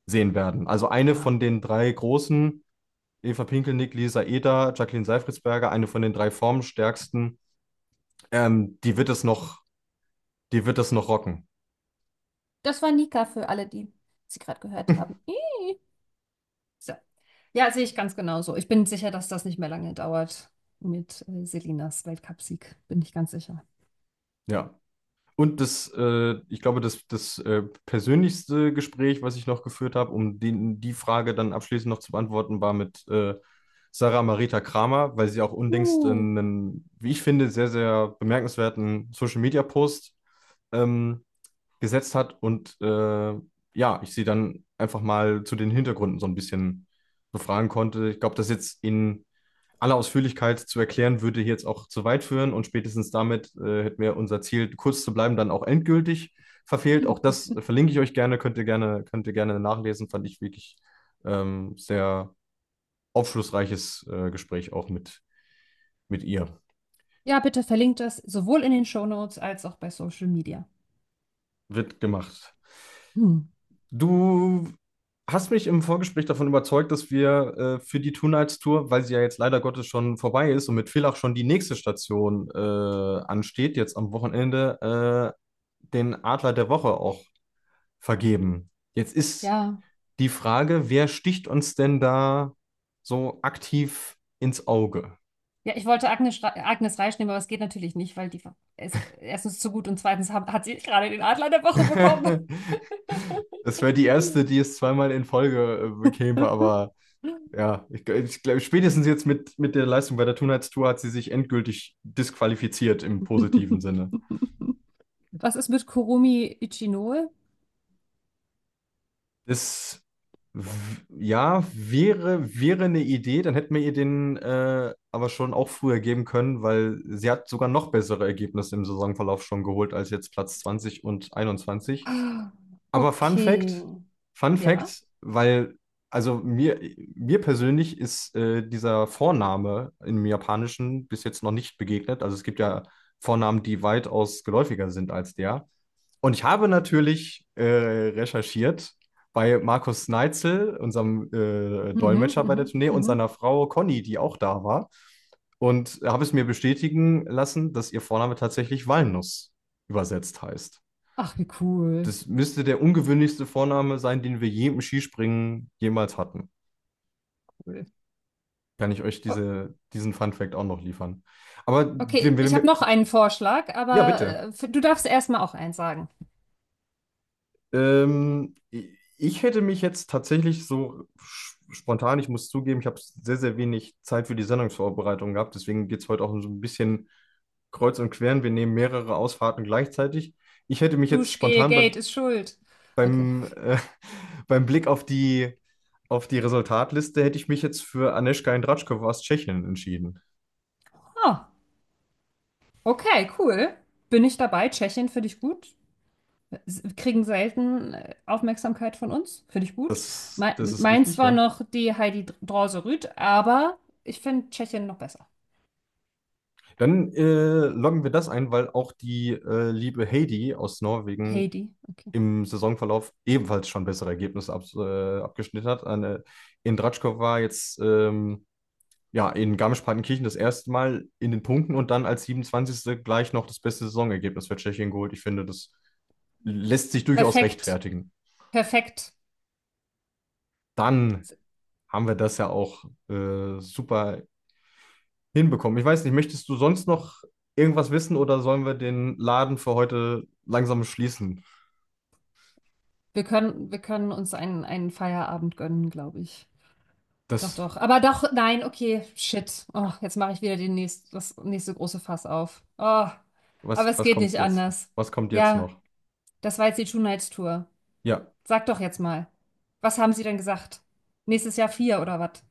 sehen werden. Also eine Ja. von den drei großen, Eva Pinkelnick, Lisa Eder, Jacqueline Seifritzberger, eine von den drei formstärksten, die wird es noch rocken. Das war Nika für alle, die sie gerade gehört haben. So. Ja, sehe ich ganz genauso. Ich bin sicher, dass das nicht mehr lange dauert mit Selinas Weltcupsieg. Bin ich ganz sicher. Ja. Und ich glaube, das persönlichste Gespräch, was ich noch geführt habe, um die Frage dann abschließend noch zu beantworten, war mit Sarah Marita Kramer, weil sie auch unlängst Uh. wie ich finde, sehr, sehr bemerkenswerten Social-Media-Post ähm, gesetzt hat. Und ja, ich sie dann einfach mal zu den Hintergründen so ein bisschen befragen konnte. Ich glaube, das jetzt in aller Ausführlichkeit zu erklären, würde hier jetzt auch zu weit führen und spätestens damit hätten wir unser Ziel, kurz zu bleiben, dann auch endgültig verfehlt. Auch das verlinke ich euch gerne, könnt ihr gerne nachlesen, fand ich wirklich sehr aufschlussreiches Gespräch auch mit ihr. Ja, bitte verlinkt das sowohl in den Shownotes als auch bei Social Media. Wird gemacht. Hm. Du hast mich im Vorgespräch davon überzeugt, dass wir für die Two Nights Tour, weil sie ja jetzt leider Gottes schon vorbei ist und mit Phil auch schon die nächste Station ansteht, jetzt am Wochenende, den Adler der Woche auch vergeben. Jetzt ist Ja. die Frage, wer sticht uns denn da so aktiv ins Auge? Ja, ich wollte Agnes Reisch nehmen, aber es geht natürlich nicht, weil die ist erstens zu gut und zweitens hat sie gerade den Adler der Woche bekommen. Das wäre die erste, die es zweimal in Folge bekäme, aber ja, ich glaube, spätestens jetzt mit der Leistung bei der Two Nights Tour hat sie sich endgültig disqualifiziert im positiven Sinne. Was ist mit Kurumi Ichinoe? Das, ja, wäre eine Idee, dann hätten wir ihr den aber schon auch früher geben können, weil sie hat sogar noch bessere Ergebnisse im Saisonverlauf schon geholt als jetzt Platz 20 und 21. Aber Okay. Fun Ja. Fact, weil, also mir persönlich ist dieser Vorname im Japanischen bis jetzt noch nicht begegnet. Also es gibt ja Vornamen, die weitaus geläufiger sind als der. Und ich habe natürlich recherchiert bei Markus Neitzel, unserem Mhm, Dolmetscher bei der mhm, Tournee, und mhm. seiner Frau Conny, die auch da war. Und habe es mir bestätigen lassen, dass ihr Vorname tatsächlich Walnuss übersetzt heißt. Ach, wie cool. Das müsste der ungewöhnlichste Vorname sein, den wir je im Skispringen jemals hatten. Cool. Kann ich euch O- diesen Fun-Fact auch noch liefern. Aber Okay, ich habe noch einen Vorschlag, ja, aber bitte. du darfst erstmal auch eins sagen. Ich hätte mich jetzt tatsächlich so spontan, ich muss zugeben, ich habe sehr, sehr wenig Zeit für die Sendungsvorbereitung gehabt, deswegen geht es heute auch so ein bisschen kreuz und quer. Wir nehmen mehrere Ausfahrten gleichzeitig. Ich hätte mich jetzt spontan Duschgel-Gate ist schuld. Okay. beim, beim Blick auf die Resultatliste hätte ich mich jetzt für Anežka Indračková aus Tschechien entschieden. Ah, okay, cool. Bin ich dabei? Tschechien finde ich gut. Kriegen selten Aufmerksamkeit von uns. Finde ich gut. Das ist Meins richtig, war ja. noch die Heidi Dråse-Rüth, aber ich finde Tschechien noch besser. Dann loggen wir das ein, weil auch die liebe Heidi aus Norwegen Heidi, okay. im Saisonverlauf ebenfalls schon bessere Ergebnisse abgeschnitten hat. Indračková war jetzt ja, in Garmisch-Partenkirchen das erste Mal in den Punkten und dann als 27. gleich noch das beste Saisonergebnis für Tschechien geholt. Ich finde, das lässt sich durchaus Perfekt. rechtfertigen. Perfekt. Dann haben wir das ja auch super hinbekommen. Ich weiß nicht, möchtest du sonst noch irgendwas wissen oder sollen wir den Laden für heute langsam schließen? Wir können uns einen Feierabend gönnen, glaube ich. Doch, Das, doch. Aber doch, nein, okay, shit. Oh, jetzt mache ich wieder das nächste große Fass auf. Oh, aber es was geht kommt nicht jetzt? anders. Was kommt jetzt Ja, noch? das war jetzt die Two Nights Tour. Ja, Sag doch jetzt mal. Was haben Sie denn gesagt? Nächstes Jahr 4 oder was?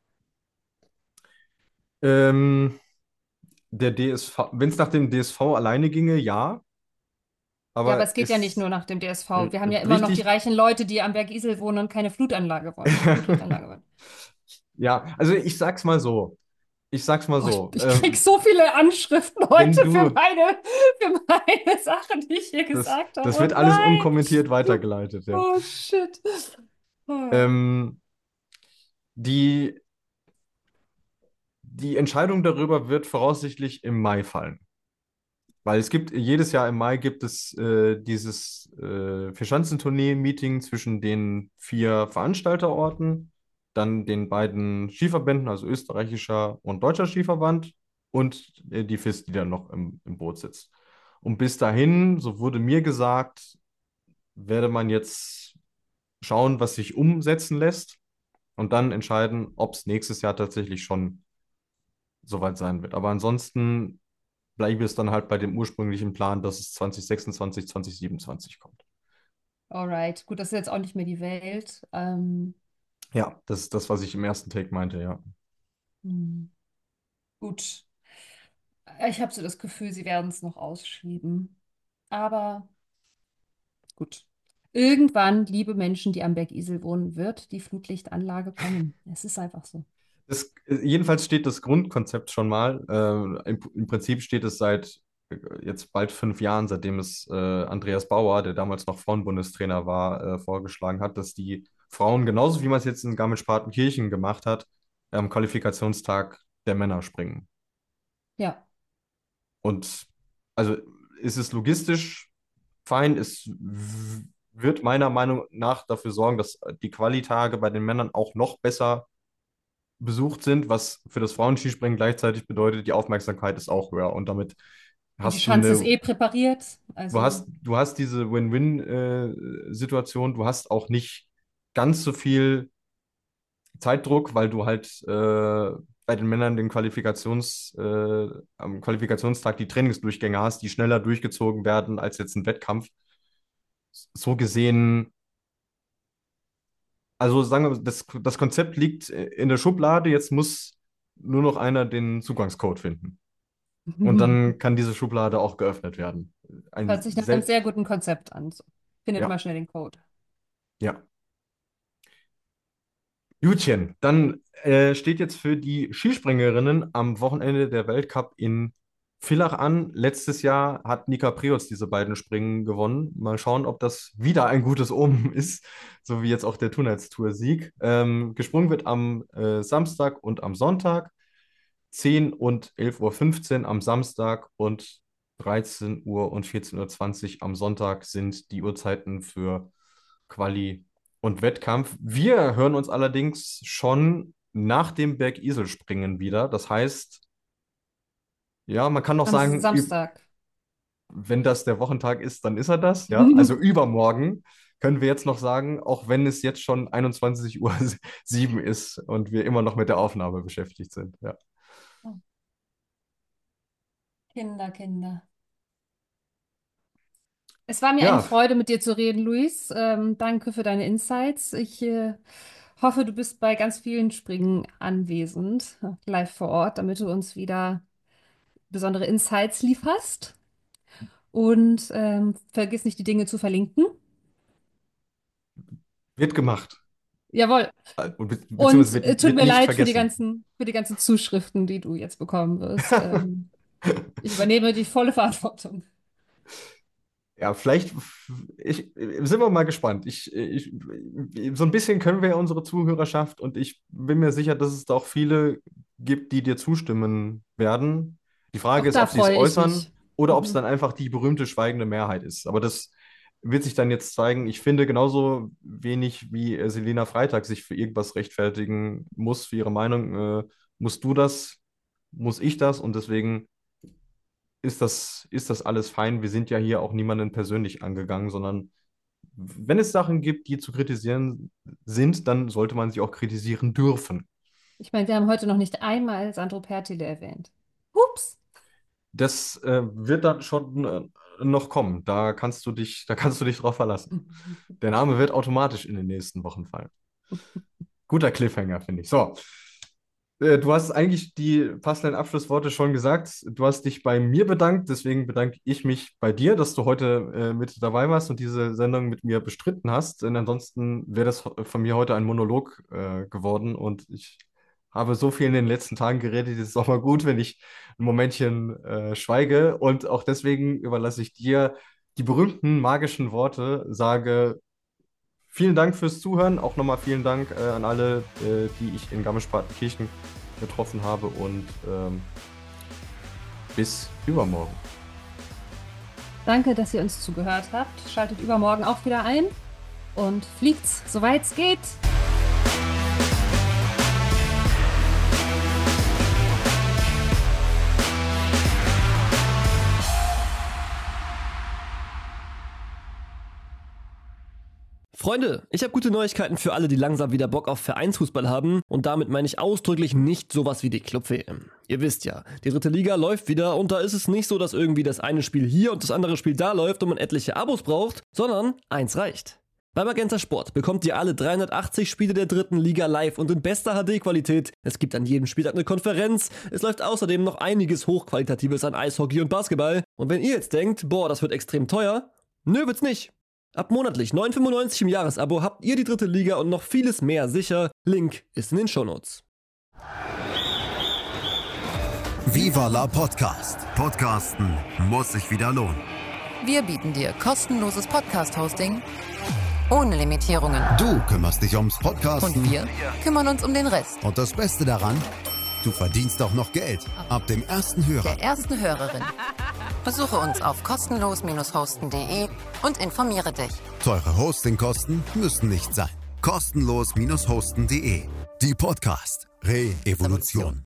ähm, der DSV, wenn es nach dem DSV alleine ginge, ja, Ja, aber aber es geht ja nicht nur nach dem DSV. Wir haben ja immer noch die richtig. reichen Leute, die am Berg Isel wohnen und keine Flutanlage wollen. Flutlichtanlage wollen. Ja, also ich sag's mal so. Ich sag's mal Boah, so. ich krieg so viele Anschriften Wenn heute du, für meine Sachen, die ich hier gesagt habe. das Oh wird alles nein! unkommentiert weitergeleitet, ja. Oh shit. Hm. Ähm, die, die Entscheidung darüber wird voraussichtlich im Mai fallen. Weil es gibt, jedes Jahr im Mai gibt es dieses Vierschanzentournee-Meeting zwischen den 4 Veranstalterorten, dann den beiden Skiverbänden, also österreichischer und deutscher Skiverband und die FIS, die dann noch im Boot sitzt. Und bis dahin, so wurde mir gesagt, werde man jetzt schauen, was sich umsetzen lässt und dann entscheiden, ob es nächstes Jahr tatsächlich schon soweit sein wird. Aber ansonsten bleibe es dann halt bei dem ursprünglichen Plan, dass es 2026, 2027 kommt. Alright, gut, das ist jetzt auch nicht mehr die Welt. Ja, das ist das, was ich im ersten Take meinte, ja. Hm, gut. Ich habe so das Gefühl, sie werden es noch ausschieben. Aber gut. Irgendwann, liebe Menschen, die am Bergisel wohnen, wird die Flutlichtanlage kommen. Es ist einfach so. Jedenfalls steht das Grundkonzept schon mal. Im Prinzip steht es seit jetzt bald 5 Jahren, seitdem es Andreas Bauer, der damals noch Frauenbundestrainer war, vorgeschlagen hat, dass die Frauen, genauso wie man es jetzt in Garmisch-Partenkirchen gemacht hat, am Qualifikationstag der Männer springen. Ja. Und also ist es logistisch fein. Es wird meiner Meinung nach dafür sorgen, dass die Qualitage bei den Männern auch noch besser besucht sind, was für das Frauenskispringen gleichzeitig bedeutet, die Aufmerksamkeit ist auch höher. Und damit Und die hast du Schanze ist eine, eh präpariert. Also, du hast diese Win-Win-Situation, du hast auch nicht ganz so viel Zeitdruck, weil du halt bei den Männern am Qualifikationstag die Trainingsdurchgänge hast, die schneller durchgezogen werden als jetzt ein Wettkampf. So gesehen, also sagen wir, das Konzept liegt in der Schublade, jetzt muss nur noch einer den Zugangscode finden. Und dann kann diese Schublade auch geöffnet werden. hört Ein sich nach einem sel sehr guten Konzept an. So. Findet ja, mal schnell den Code. ja. Jutchen, dann steht jetzt für die Skispringerinnen am Wochenende der Weltcup in Villach an. Letztes Jahr hat Nika Priots diese beiden Springen gewonnen. Mal schauen, ob das wieder ein gutes Omen ist, so wie jetzt auch der Tour-Sieg. Gesprungen wird am Samstag und am Sonntag, 10 und 11:15 Uhr am Samstag und 13 Uhr und 14:20 Uhr am Sonntag sind die Uhrzeiten für Quali und Wettkampf. Wir hören uns allerdings schon nach dem Bergisel-Springen wieder. Das heißt, ja, man kann noch Am sagen, Samstag. wenn das der Wochentag ist, dann ist er das, ja. Also übermorgen können wir jetzt noch sagen, auch wenn es jetzt schon 21:07 Uhr ist und wir immer noch mit der Aufnahme beschäftigt sind, ja. Kinder, Kinder. Es war mir eine Ja, Freude, mit dir zu reden, Luis. Danke für deine Insights. Ich hoffe, du bist bei ganz vielen Springen anwesend, live vor Ort, damit du uns wieder besondere Insights lieferst. Und vergiss nicht, die Dinge zu verlinken. wird gemacht. Jawohl. Beziehungsweise Und tut wird mir nicht leid vergessen. für die ganzen Zuschriften, die du jetzt bekommen wirst. Ich übernehme die volle Verantwortung. Ja, vielleicht, sind wir mal gespannt. So ein bisschen können wir ja unsere Zuhörerschaft und ich bin mir sicher, dass es da auch viele gibt, die dir zustimmen werden. Die Frage Auch ist, da ob sie es freue ich äußern mich. oder ob es Mhm. dann einfach die berühmte schweigende Mehrheit ist. Aber das wird sich dann jetzt zeigen. Ich finde genauso wenig wie Selina Freitag sich für irgendwas rechtfertigen muss, für ihre Meinung, musst du das, muss ich das und deswegen ist das alles fein. Wir sind ja hier auch niemanden persönlich angegangen, sondern wenn es Sachen gibt, die zu kritisieren sind, dann sollte man sie auch kritisieren dürfen. Ich meine, wir haben heute noch nicht einmal Sandro Pertile erwähnt. Hups. Das wird dann schon noch kommen. Da kannst du dich drauf verlassen. Der Name wird automatisch in den nächsten Wochen fallen. Guter Cliffhanger, finde ich. So, du hast eigentlich die passenden Abschlussworte schon gesagt. Du hast dich bei mir bedankt, deswegen bedanke ich mich bei dir, dass du heute mit dabei warst und diese Sendung mit mir bestritten hast. Denn ansonsten wäre das von mir heute ein Monolog geworden und ich habe so viel in den letzten Tagen geredet. Es ist auch mal gut, wenn ich ein Momentchen schweige und auch deswegen überlasse ich dir die berühmten magischen Worte, sage Vielen Dank fürs Zuhören. Auch nochmal vielen Dank an alle, die ich in Garmisch-Partenkirchen getroffen habe. Und bis übermorgen. Danke, dass ihr uns zugehört habt. Schaltet übermorgen auch wieder ein und fliegt's, soweit es geht. Freunde, ich habe gute Neuigkeiten für alle, die langsam wieder Bock auf Vereinsfußball haben. Und damit meine ich ausdrücklich nicht sowas wie die Club-WM. Ihr wisst ja, die 3. Liga läuft wieder und da ist es nicht so, dass irgendwie das eine Spiel hier und das andere Spiel da läuft und man etliche Abos braucht, sondern eins reicht. Bei Magenta Sport bekommt ihr alle 380 Spiele der 3. Liga live und in bester HD-Qualität. Es gibt an jedem Spieltag eine Konferenz. Es läuft außerdem noch einiges Hochqualitatives an Eishockey und Basketball. Und wenn ihr jetzt denkt, boah, das wird extrem teuer, nö, wird's nicht. Ab monatlich 9,95 im Jahresabo habt ihr die 3. Liga und noch vieles mehr sicher. Link ist in den Shownotes. Viva la Podcast. Podcasten muss sich wieder lohnen. Wir bieten dir kostenloses Podcast-Hosting ohne Limitierungen. Du kümmerst dich ums Podcasten. Und wir kümmern uns um den Rest. Und das Beste daran, du verdienst auch noch Geld. Ab dem ersten Hörer. Der ersten Hörerin. Besuche uns auf kostenlos-hosten.de und informiere dich. Teure Hostingkosten müssen nicht sein. Kostenlos-hosten.de. Die Podcast Re-Evolution.